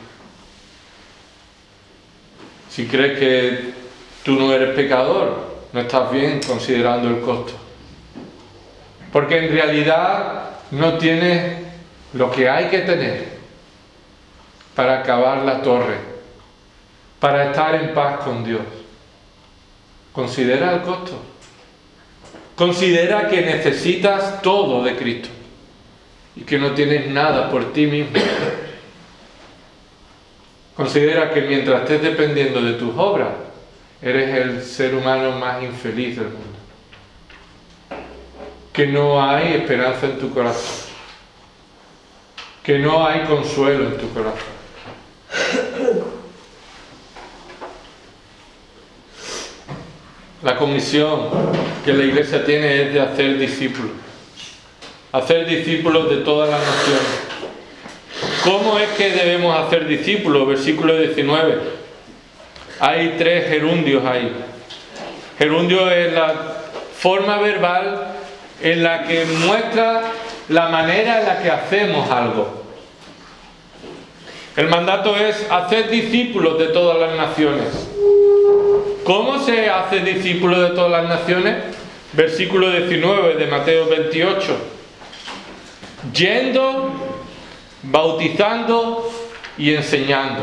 Si crees que tú no eres pecador, no estás bien considerando el costo. Porque en realidad no tienes lo que hay que tener para acabar la torre, para estar en paz con Dios. Considera el costo. Considera que necesitas todo de Cristo y que no tienes nada por ti mismo. Considera que mientras estés dependiendo de tus obras, eres el ser humano más infeliz del mundo. Que no hay esperanza en tu corazón. Que no hay consuelo en tu corazón. La comisión que la Iglesia tiene es de hacer discípulos. Hacer discípulos de todas las naciones. ¿Cómo es que debemos hacer discípulos? Versículo 19. Hay 3 gerundios ahí. Gerundio es la forma verbal en la que muestra la manera en la que hacemos algo. El mandato es hacer discípulos de todas las naciones. ¿Cómo se hace discípulo de todas las naciones? Versículo 19 de Mateo 28. Yendo, bautizando y enseñando.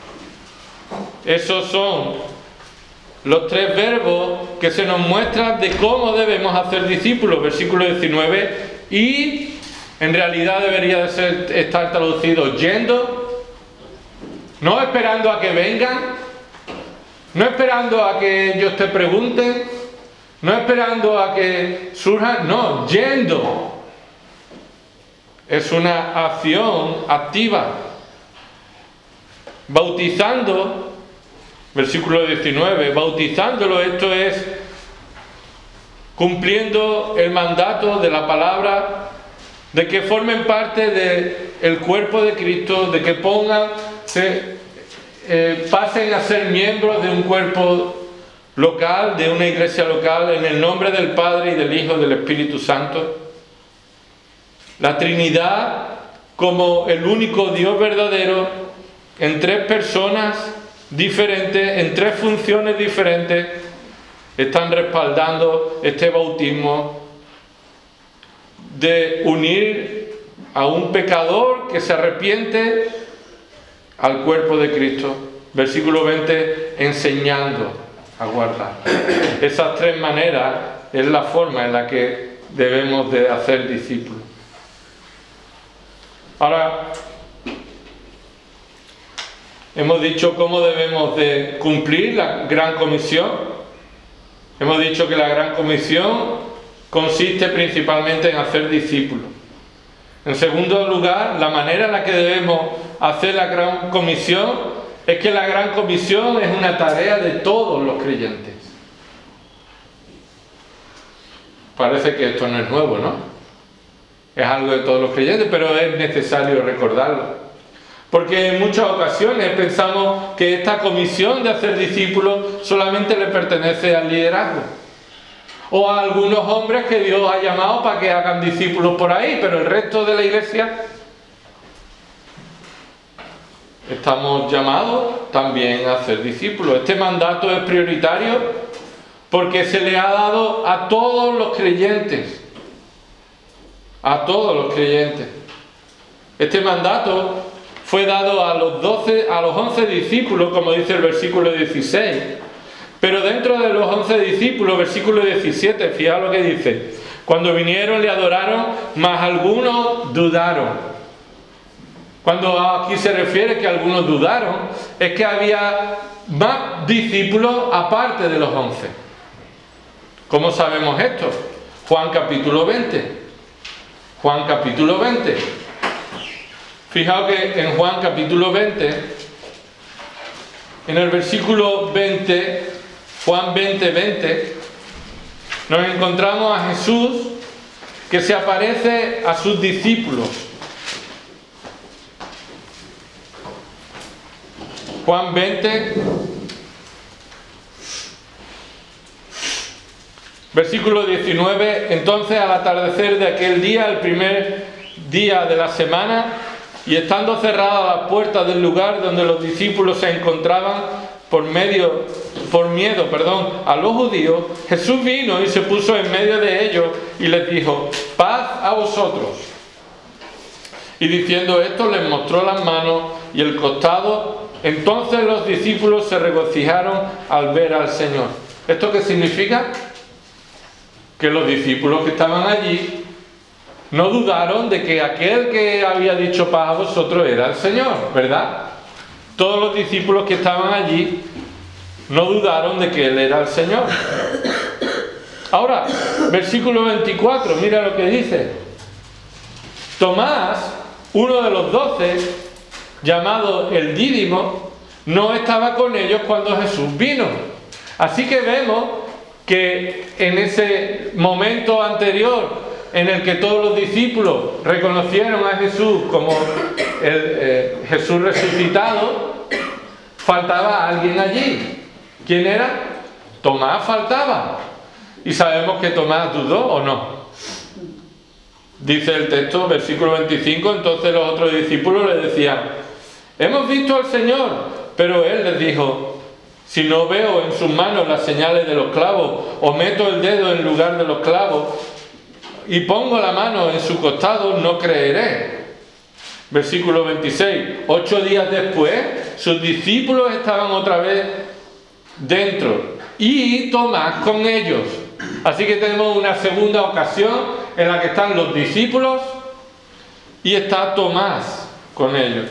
Esos son los 3 verbos que se nos muestran de cómo debemos hacer discípulos. Versículo 19. Y en realidad debería de estar traducido yendo, no esperando a que vengan, no esperando a que ellos te pregunten, no esperando a que surjan, no, yendo. Es una acción activa. Bautizando, versículo 19, bautizándolo, esto es cumpliendo el mandato de la palabra, de que formen parte del cuerpo de Cristo, de que pasen a ser miembros de un cuerpo local, de una iglesia local, en el nombre del Padre y del Hijo y del Espíritu Santo. La Trinidad como el único Dios verdadero, en 3 personas diferentes, en 3 funciones diferentes, están respaldando este bautismo de unir a un pecador que se arrepiente al cuerpo de Cristo. Versículo 20, enseñando a guardar. Esas 3 maneras es la forma en la que debemos de hacer discípulos. Ahora, hemos dicho cómo debemos de cumplir la Gran Comisión. Hemos dicho que la Gran Comisión consiste principalmente en hacer discípulos. En segundo lugar, la manera en la que debemos hacer la Gran Comisión es que la Gran Comisión es una tarea de todos los creyentes. Parece que esto no es nuevo, ¿no? Es algo de todos los creyentes, pero es necesario recordarlo. Porque en muchas ocasiones pensamos que esta comisión de hacer discípulos solamente le pertenece al liderazgo. O a algunos hombres que Dios ha llamado para que hagan discípulos por ahí, pero el resto de la iglesia estamos llamados también a hacer discípulos. Este mandato es prioritario porque se le ha dado a todos los creyentes. A todos los creyentes. Este mandato fue dado a los 11 discípulos, como dice el versículo 16. Pero dentro de los 11 discípulos, versículo 17, fijaos lo que dice: cuando vinieron le adoraron, mas algunos dudaron. Cuando aquí se refiere que algunos dudaron, es que había más discípulos aparte de los 11. ¿Cómo sabemos esto? Juan capítulo 20. Juan capítulo 20. Fijaos que en Juan capítulo 20, en el versículo 20, Juan 20, 20, nos encontramos a Jesús que se aparece a sus discípulos. Juan 20, versículo 19. Entonces, al atardecer de aquel día, el primer día de la semana, y estando cerradas las puertas del lugar donde los discípulos se encontraban por miedo, a los judíos, Jesús vino y se puso en medio de ellos y les dijo: paz a vosotros. Y diciendo esto, les mostró las manos y el costado. Entonces los discípulos se regocijaron al ver al Señor. ¿Esto qué significa? Que los discípulos que estaban allí no dudaron de que aquel que había dicho paz a vosotros era el Señor, ¿verdad? Todos los discípulos que estaban allí no dudaron de que Él era el Señor. Ahora, versículo 24, mira lo que dice. Tomás, uno de los 12, llamado el Dídimo, no estaba con ellos cuando Jesús vino. Así que vemos que en ese momento anterior en el que todos los discípulos reconocieron a Jesús como el Jesús resucitado, faltaba alguien allí. ¿Quién era? Tomás faltaba. Y sabemos que Tomás dudó, ¿o no? Dice el texto, versículo 25, entonces los otros discípulos le decían: hemos visto al Señor. Pero él les dijo: si no veo en sus manos las señales de los clavos, o meto el dedo en lugar de los clavos y pongo la mano en su costado, no creeré. Versículo 26. 8 días después, sus discípulos estaban otra vez dentro y Tomás con ellos. Así que tenemos una segunda ocasión en la que están los discípulos y está Tomás con ellos.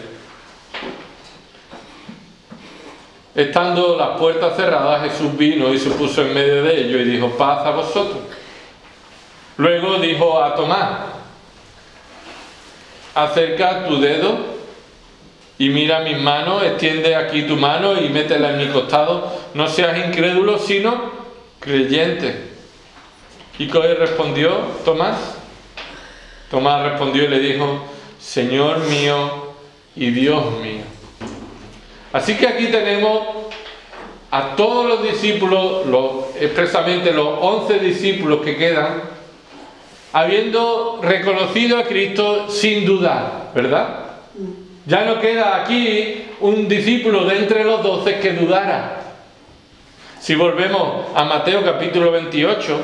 Estando las puertas cerradas, Jesús vino y se puso en medio de ellos y dijo: paz a vosotros. Luego dijo a Tomás: acerca tu dedo y mira mis manos, extiende aquí tu mano y métela en mi costado, no seas incrédulo sino creyente. ¿Y qué respondió Tomás? Tomás respondió y le dijo: Señor mío y Dios mío. Así que aquí tenemos a todos los discípulos, expresamente los 11 discípulos que quedan, habiendo reconocido a Cristo sin dudar, ¿verdad? Ya no queda aquí un discípulo de entre los 12 que dudara. Si volvemos a Mateo capítulo 28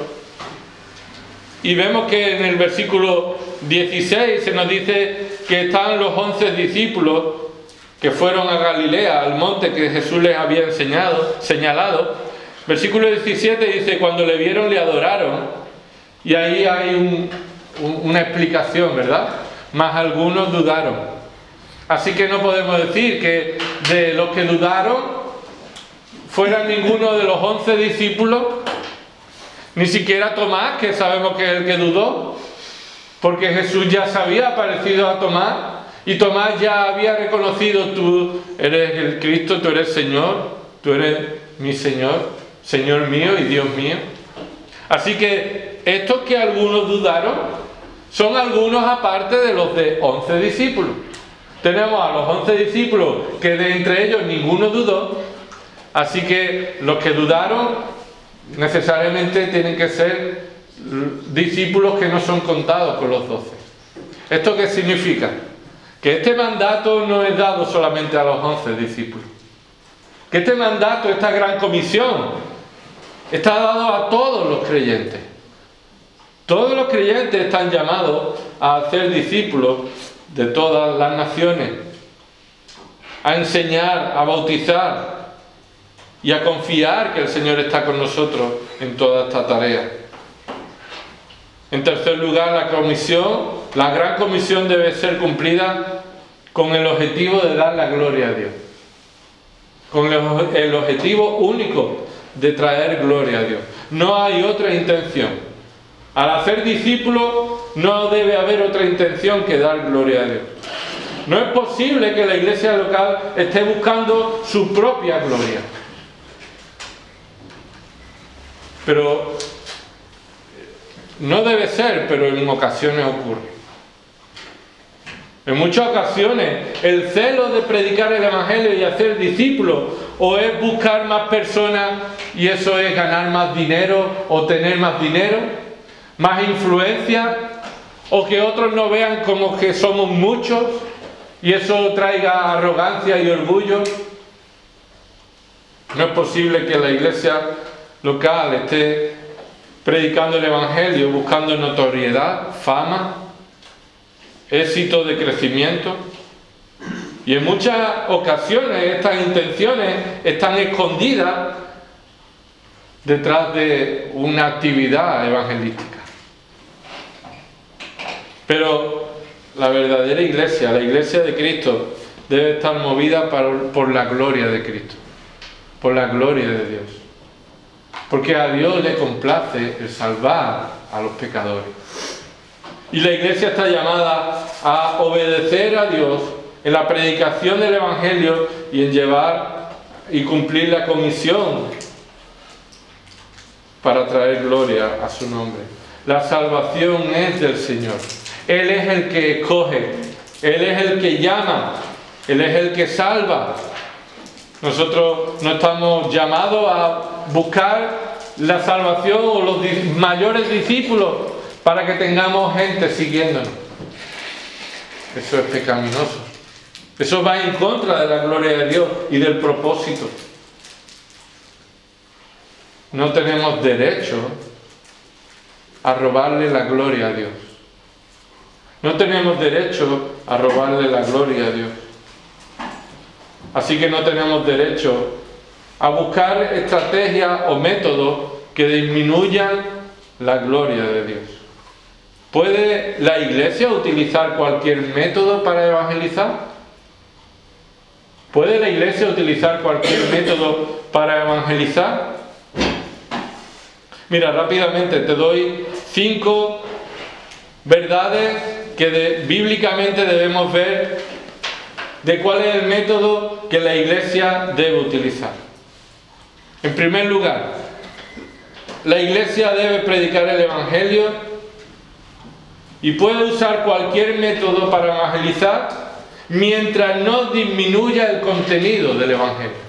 y vemos que en el versículo 16 se nos dice que están los 11 discípulos que fueron a Galilea, al monte que Jesús les había señalado. Versículo 17 dice: cuando le vieron le adoraron. Y ahí hay una explicación, ¿verdad? Mas algunos dudaron. Así que no podemos decir que de los que dudaron fuera ninguno de los 11 discípulos, ni siquiera Tomás, que sabemos que es el que dudó, porque Jesús ya se había aparecido a Tomás y Tomás ya había reconocido: tú eres el Cristo, tú eres Señor, tú eres mi Señor, Señor mío y Dios mío. Así que estos que algunos dudaron son algunos aparte de los de 11 discípulos. Tenemos a los 11 discípulos que de entre ellos ninguno dudó. Así que los que dudaron necesariamente tienen que ser discípulos que no son contados con los 12. ¿Esto qué significa? Que este mandato no es dado solamente a los 11 discípulos. Que este mandato, esta gran comisión, está dado a todos los creyentes. Todos los creyentes están llamados a ser discípulos de todas las naciones. a enseñar, a bautizar y a confiar que el Señor está con nosotros en toda esta tarea. En tercer lugar, la gran comisión debe ser cumplida con el objetivo de dar la gloria a Dios. Con el objetivo único de traer gloria a Dios. No hay otra intención. Al hacer discípulos no debe haber otra intención que dar gloria a Dios. No es posible que la iglesia local esté buscando su propia gloria. Pero no debe ser, pero en ocasiones ocurre. En muchas ocasiones el celo de predicar el Evangelio y hacer discípulos o es buscar más personas y eso es ganar más dinero o tener más dinero, más influencia, o que otros nos vean como que somos muchos y eso traiga arrogancia y orgullo. No es posible que la iglesia local esté predicando el Evangelio buscando notoriedad, fama, éxito de crecimiento. Y en muchas ocasiones estas intenciones están escondidas detrás de una actividad evangelística. Pero la verdadera iglesia, la iglesia de Cristo, debe estar movida por la gloria de Cristo, por la gloria de Dios. Porque a Dios le complace el salvar a los pecadores. Y la iglesia está llamada a obedecer a Dios en la predicación del Evangelio y en llevar y cumplir la comisión para traer gloria a su nombre. La salvación es del Señor. Él es el que escoge, Él es el que llama, Él es el que salva. Nosotros no estamos llamados a buscar la salvación o los mayores discípulos para que tengamos gente siguiéndonos. Eso es pecaminoso. Eso va en contra de la gloria de Dios y del propósito. No tenemos derecho a robarle la gloria a Dios. No tenemos derecho a robarle la gloria a Dios. Así que no tenemos derecho a buscar estrategias o métodos que disminuyan la gloria de Dios. ¿Puede la iglesia utilizar cualquier método para evangelizar? ¿Puede la iglesia utilizar cualquier método para evangelizar? Mira, rápidamente te doy 5 verdades que bíblicamente debemos ver de cuál es el método que la iglesia debe utilizar. En primer lugar, la iglesia debe predicar el Evangelio y puede usar cualquier método para evangelizar mientras no disminuya el contenido del Evangelio.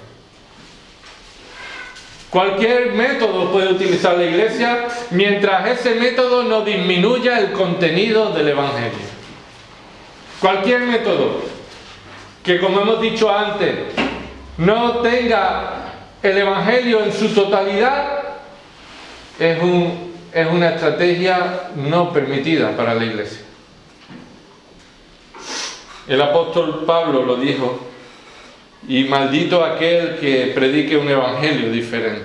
Cualquier método puede utilizar la iglesia mientras ese método no disminuya el contenido del Evangelio. Cualquier método que, como hemos dicho antes, no tenga el Evangelio en su totalidad es una estrategia no permitida para la iglesia. El apóstol Pablo lo dijo: y maldito aquel que predique un evangelio diferente.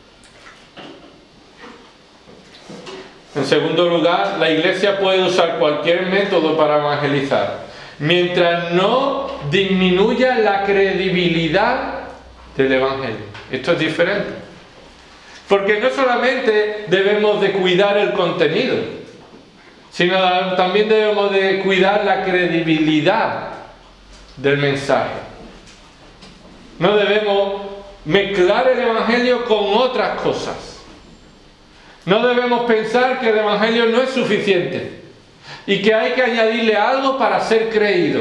En segundo lugar, la iglesia puede usar cualquier método para evangelizar, mientras no disminuya la credibilidad del evangelio. Esto es diferente. Porque no solamente debemos de cuidar el contenido, sino también debemos de cuidar la credibilidad del mensaje. No debemos mezclar el Evangelio con otras cosas. No debemos pensar que el Evangelio no es suficiente y que hay que añadirle algo para ser creído.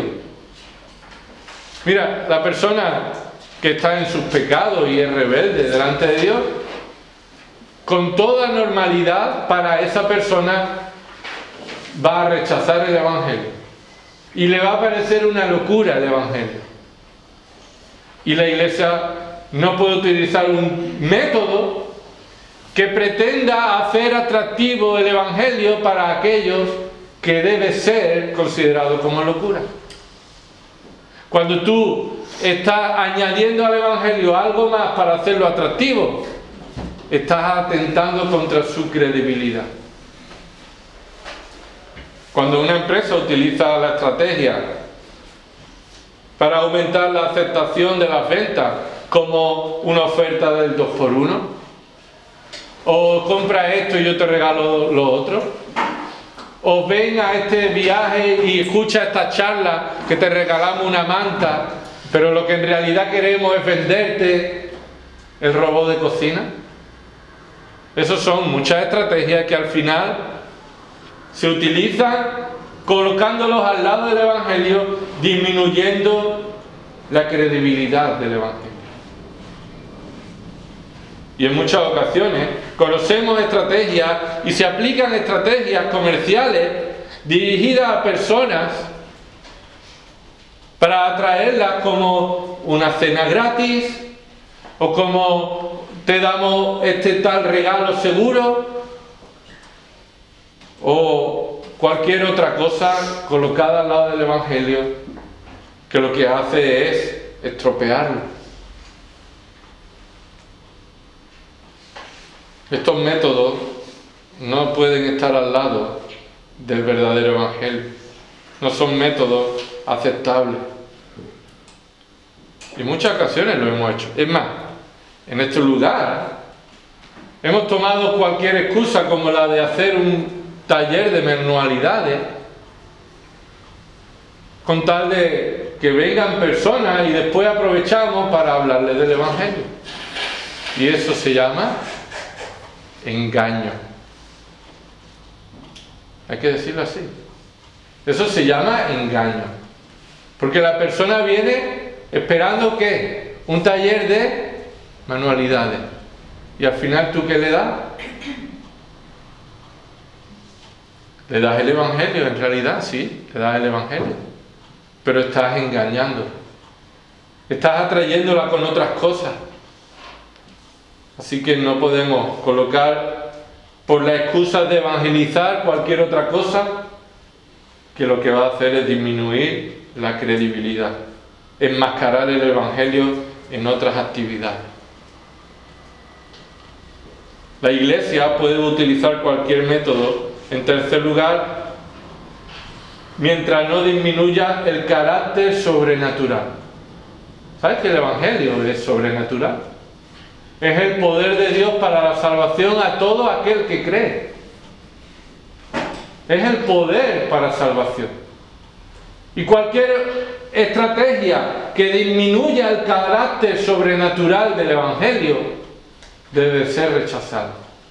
Mira, la persona que está en sus pecados y es rebelde delante de Dios, con toda normalidad para esa persona va a rechazar el Evangelio y le va a parecer una locura el Evangelio. Y la iglesia no puede utilizar un método que pretenda hacer atractivo el Evangelio para aquellos que debe ser considerado como locura. Cuando tú estás añadiendo al Evangelio algo más para hacerlo atractivo, estás atentando contra su credibilidad. Cuando una empresa utiliza la estrategia para aumentar la aceptación de las ventas, como una oferta del 2x1, o compra esto y yo te regalo lo otro, o ven a este viaje y escucha esta charla que te regalamos una manta, pero lo que en realidad queremos es venderte el robot de cocina. Esas son muchas estrategias que al final se utilizan colocándolos al lado del Evangelio, disminuyendo la credibilidad del Evangelio. Y en muchas ocasiones conocemos estrategias y se aplican estrategias comerciales dirigidas a personas para atraerlas, como una cena gratis o como te damos este tal regalo seguro o cualquier otra cosa colocada al lado del Evangelio que lo que hace es estropearlo. Estos métodos no pueden estar al lado del verdadero Evangelio. No son métodos aceptables. Y en muchas ocasiones lo hemos hecho. Es más, en este lugar hemos tomado cualquier excusa, como la de hacer un taller de manualidades, con tal de que vengan personas y después aprovechamos para hablarles del Evangelio. Y eso se llama engaño. Hay que decirlo así. Eso se llama engaño. Porque la persona viene esperando ¿qué? Un taller de manualidades. Y al final, ¿tú qué le das? Le das el Evangelio, en realidad, sí, le das el Evangelio. Pero estás engañando. Estás atrayéndola con otras cosas. Así que no podemos colocar por la excusa de evangelizar cualquier otra cosa, que lo que va a hacer es disminuir la credibilidad, enmascarar el Evangelio en otras actividades. La Iglesia puede utilizar cualquier método, en tercer lugar, mientras no disminuya el carácter sobrenatural. ¿Sabes que el Evangelio es sobrenatural? Es el poder de Dios para la salvación a todo aquel que cree. Es el poder para salvación. Y cualquier estrategia que disminuya el carácter sobrenatural del Evangelio debe ser rechazada.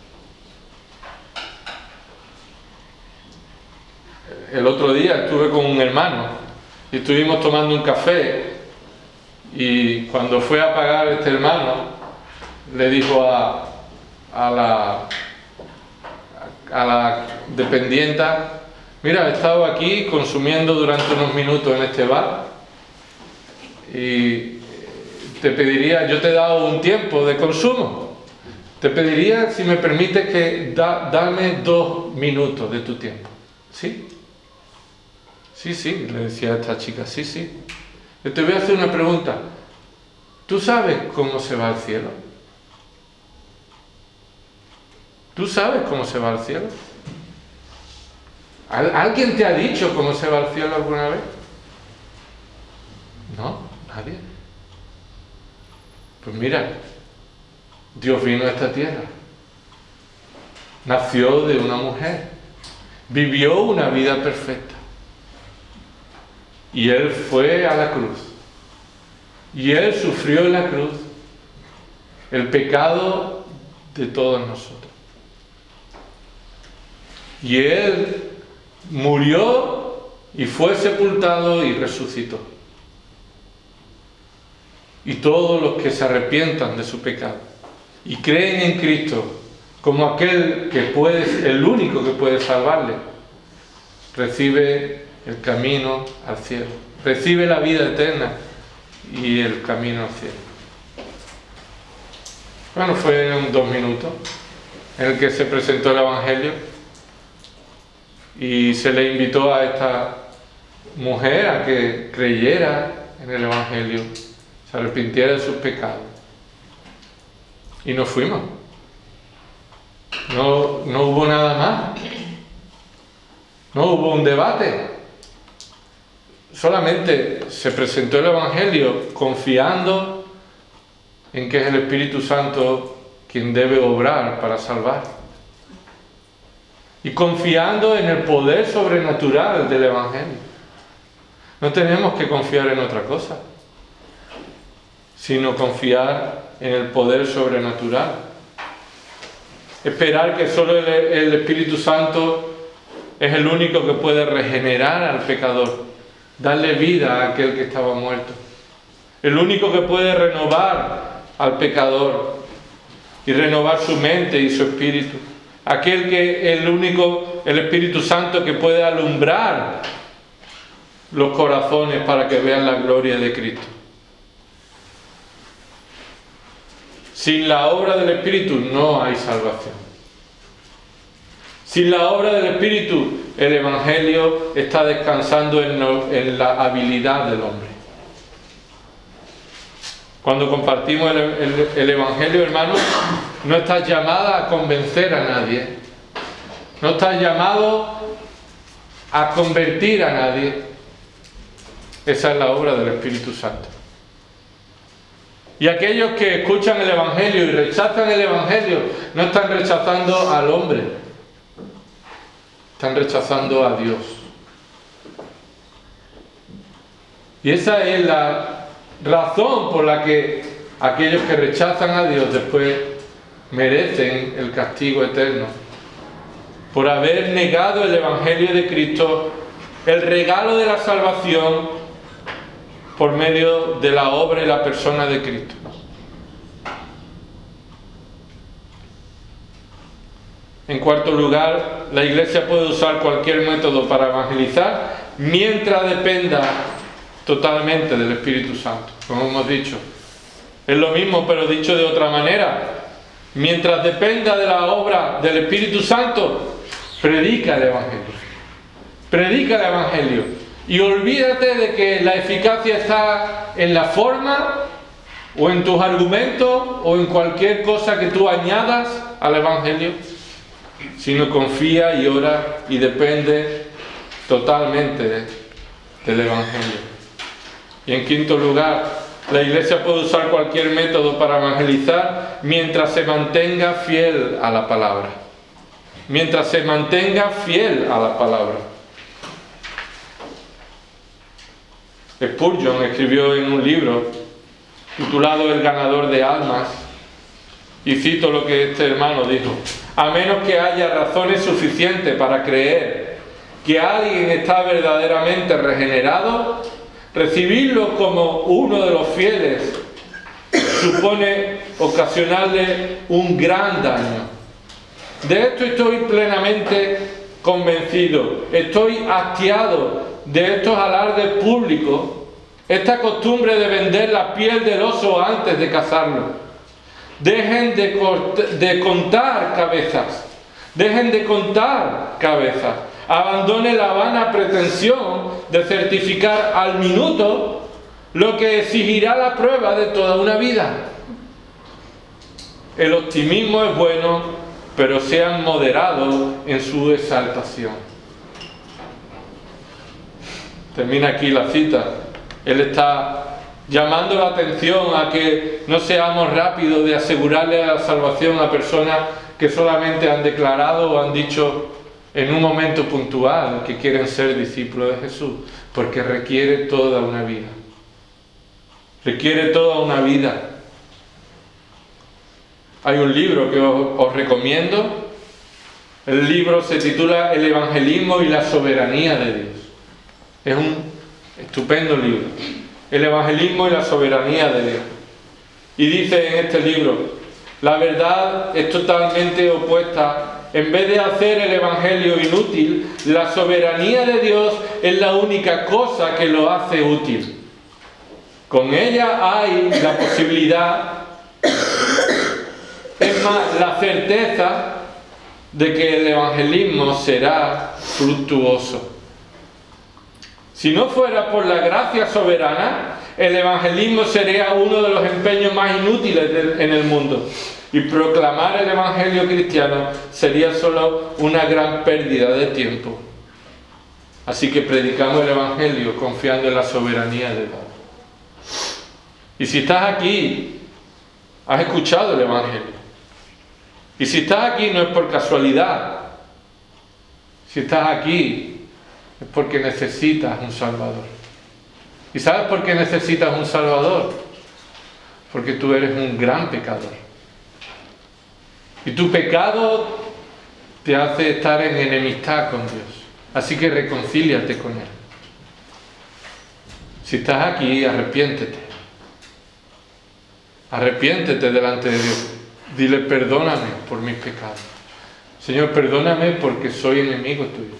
El otro día estuve con un hermano y estuvimos tomando un café, y cuando fue a pagar este hermano le dijo a la dependienta: mira, he estado aquí consumiendo durante unos minutos en este bar y te pediría, yo te he dado un tiempo de consumo, te pediría, si me permites, que dame 2 minutos de tu tiempo. ¿Sí? Sí, le decía a esta chica, sí. Yo te voy a hacer una pregunta. ¿Tú sabes cómo se va al cielo? ¿Tú sabes cómo se va al cielo? ¿Alguien te ha dicho cómo se va al cielo alguna vez? No, nadie. Pues mira, Dios vino a esta tierra, nació de una mujer, vivió una vida perfecta, y Él fue a la cruz, y Él sufrió en la cruz el pecado de todos nosotros. Y Él murió y fue sepultado y resucitó. Y todos los que se arrepientan de su pecado y creen en Cristo como aquel que puede, el único que puede salvarle, recibe el camino al cielo, recibe la vida eterna y el camino al cielo. Bueno, fue en 2 minutos en el que se presentó el Evangelio. Y se le invitó a esta mujer a que creyera en el Evangelio. se arrepintiera de sus pecados. Y nos fuimos. No hubo nada más. No hubo un debate. Solamente se presentó el Evangelio confiando en que es el Espíritu Santo quien debe obrar para salvar. Y confiando en el poder sobrenatural del Evangelio. No tenemos que confiar en otra cosa, sino confiar en el poder sobrenatural. Esperar que solo el Espíritu Santo es el único que puede regenerar al pecador, darle vida a aquel que estaba muerto. El único que puede renovar al pecador y renovar su mente y su espíritu. Aquel que el Espíritu Santo que puede alumbrar los corazones para que vean la gloria de Cristo. Sin la obra del Espíritu no hay salvación. Sin la obra del Espíritu, el Evangelio está descansando en la habilidad del hombre. Cuando compartimos el Evangelio, hermanos, no estás llamada a convencer a nadie. No estás llamado a convertir a nadie. Esa es la obra del Espíritu Santo. Y aquellos que escuchan el Evangelio y rechazan el Evangelio, no están rechazando al hombre. Están rechazando a Dios. Y esa es la razón por la que aquellos que rechazan a Dios después merecen el castigo eterno. Por haber negado el Evangelio de Cristo, el regalo de la salvación por medio de la obra y la persona de Cristo. En cuarto lugar, la Iglesia puede usar cualquier método para evangelizar mientras dependa totalmente del Espíritu Santo, como hemos dicho. Es lo mismo, pero dicho de otra manera. Mientras dependa de la obra del Espíritu Santo, predica el Evangelio. Predica el Evangelio. Y olvídate de que la eficacia está en la forma, o en tus argumentos, o en cualquier cosa que tú añadas al Evangelio, sino confía y ora y depende totalmente del Evangelio. Y en quinto lugar, la Iglesia puede usar cualquier método para evangelizar mientras se mantenga fiel a la palabra. Mientras se mantenga fiel a la palabra. Spurgeon escribió en un libro titulado El ganador de almas, y cito lo que este hermano dijo: a menos que haya razones suficientes para creer que alguien está verdaderamente regenerado, recibirlo como uno de los fieles supone ocasionarle un gran daño. De esto estoy plenamente convencido. Estoy hastiado de estos alardes públicos, esta costumbre de vender la piel del oso antes de cazarlo. Dejen de contar cabezas. Dejen de contar cabezas. Abandone la vana pretensión de certificar al minuto lo que exigirá la prueba de toda una vida. El optimismo es bueno, pero sean moderados en su exaltación. Termina aquí la cita. Él está llamando la atención a que no seamos rápidos de asegurarle la salvación a personas que solamente han declarado o han dicho en un momento puntual que quieren ser discípulos de Jesús, porque requiere toda una vida. Requiere toda una vida. Hay un libro que os recomiendo. El libro se titula El evangelismo y la soberanía de Dios. Es un estupendo libro. El evangelismo y la soberanía de Dios. Y dice en este libro: la verdad es totalmente opuesta. En vez de hacer el evangelio inútil, la soberanía de Dios es la única cosa que lo hace útil. Con ella hay la posibilidad, es más, la certeza de que el evangelismo será fructuoso. Si no fuera por la gracia soberana, el evangelismo sería uno de los empeños más inútiles en el mundo. Y proclamar el evangelio cristiano sería solo una gran pérdida de tiempo. Así que predicamos el evangelio confiando en la soberanía de Dios. Y si estás aquí, has escuchado el evangelio. Y si estás aquí no es por casualidad. Si estás aquí es porque necesitas un Salvador. ¿Y sabes por qué necesitas un Salvador? Porque tú eres un gran pecador. Y tu pecado te hace estar en enemistad con Dios. Así que reconcíliate con Él. Si estás aquí, arrepiéntete. Arrepiéntete delante de Dios. Dile, perdóname por mis pecados. Señor, perdóname porque soy enemigo tuyo.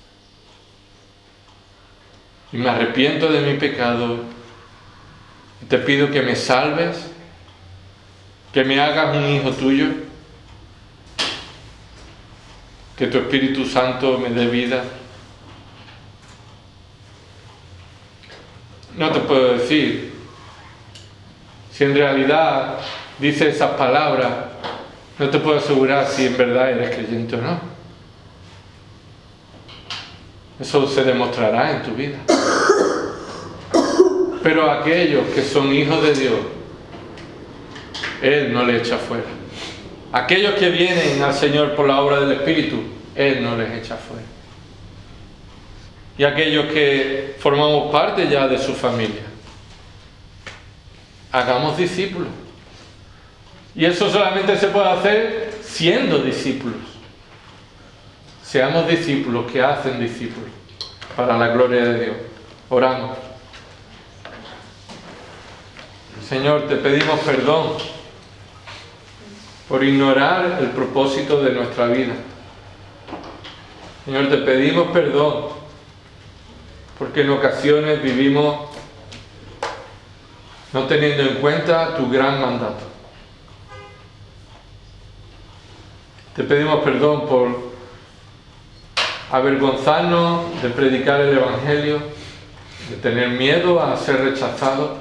Y me arrepiento de mi pecado. Y te pido que me salves, que me hagas un hijo tuyo, que tu Espíritu Santo me dé vida. No te puedo decir si en realidad dice esas palabras, no te puedo asegurar si en verdad eres creyente o no. Eso se demostrará en tu vida. Pero a aquellos que son hijos de Dios, Él no les echa fuera. Aquellos que vienen al Señor por la obra del Espíritu, Él no les echa fuera. Y aquellos que formamos parte ya de su familia, hagamos discípulos. Y eso solamente se puede hacer siendo discípulos. Seamos discípulos que hacen discípulos para la gloria de Dios. Oramos. Señor, te pedimos perdón por ignorar el propósito de nuestra vida. Señor, te pedimos perdón porque en ocasiones vivimos no teniendo en cuenta tu gran mandato. Te pedimos perdón por avergonzarnos de predicar el Evangelio, de tener miedo a ser rechazados.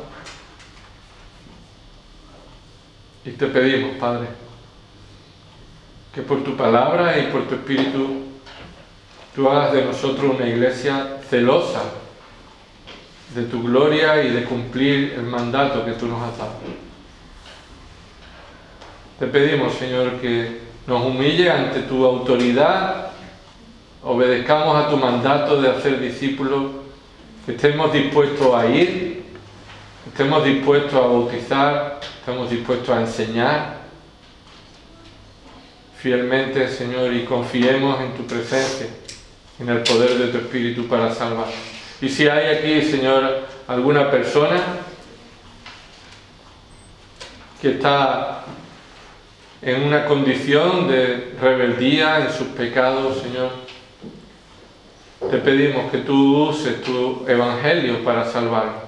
Y te pedimos, Padre, que por tu palabra y por tu Espíritu tú hagas de nosotros una iglesia celosa de tu gloria y de cumplir el mandato que tú nos has dado. Te pedimos, Señor, que nos humille ante tu autoridad, obedezcamos a tu mandato de hacer discípulos, que estemos dispuestos a ir, que estemos dispuestos a bautizar, estemos dispuestos a enseñar fielmente, Señor, y confiemos en tu presencia, en el poder de tu Espíritu para salvar. Y si hay aquí, Señor, alguna persona que está en una condición de rebeldía en sus pecados, Señor, te pedimos que tú uses tu Evangelio para salvarlo.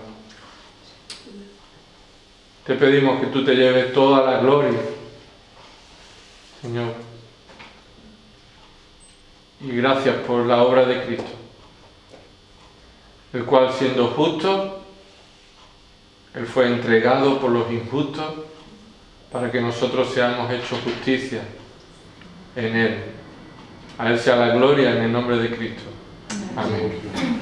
Te pedimos que tú te lleves toda la gloria, Señor. Y gracias por la obra de Cristo, el cual, siendo justo, Él fue entregado por los injustos para que nosotros seamos hechos justicia en Él. A Él sea la gloria en el nombre de Cristo. Amén.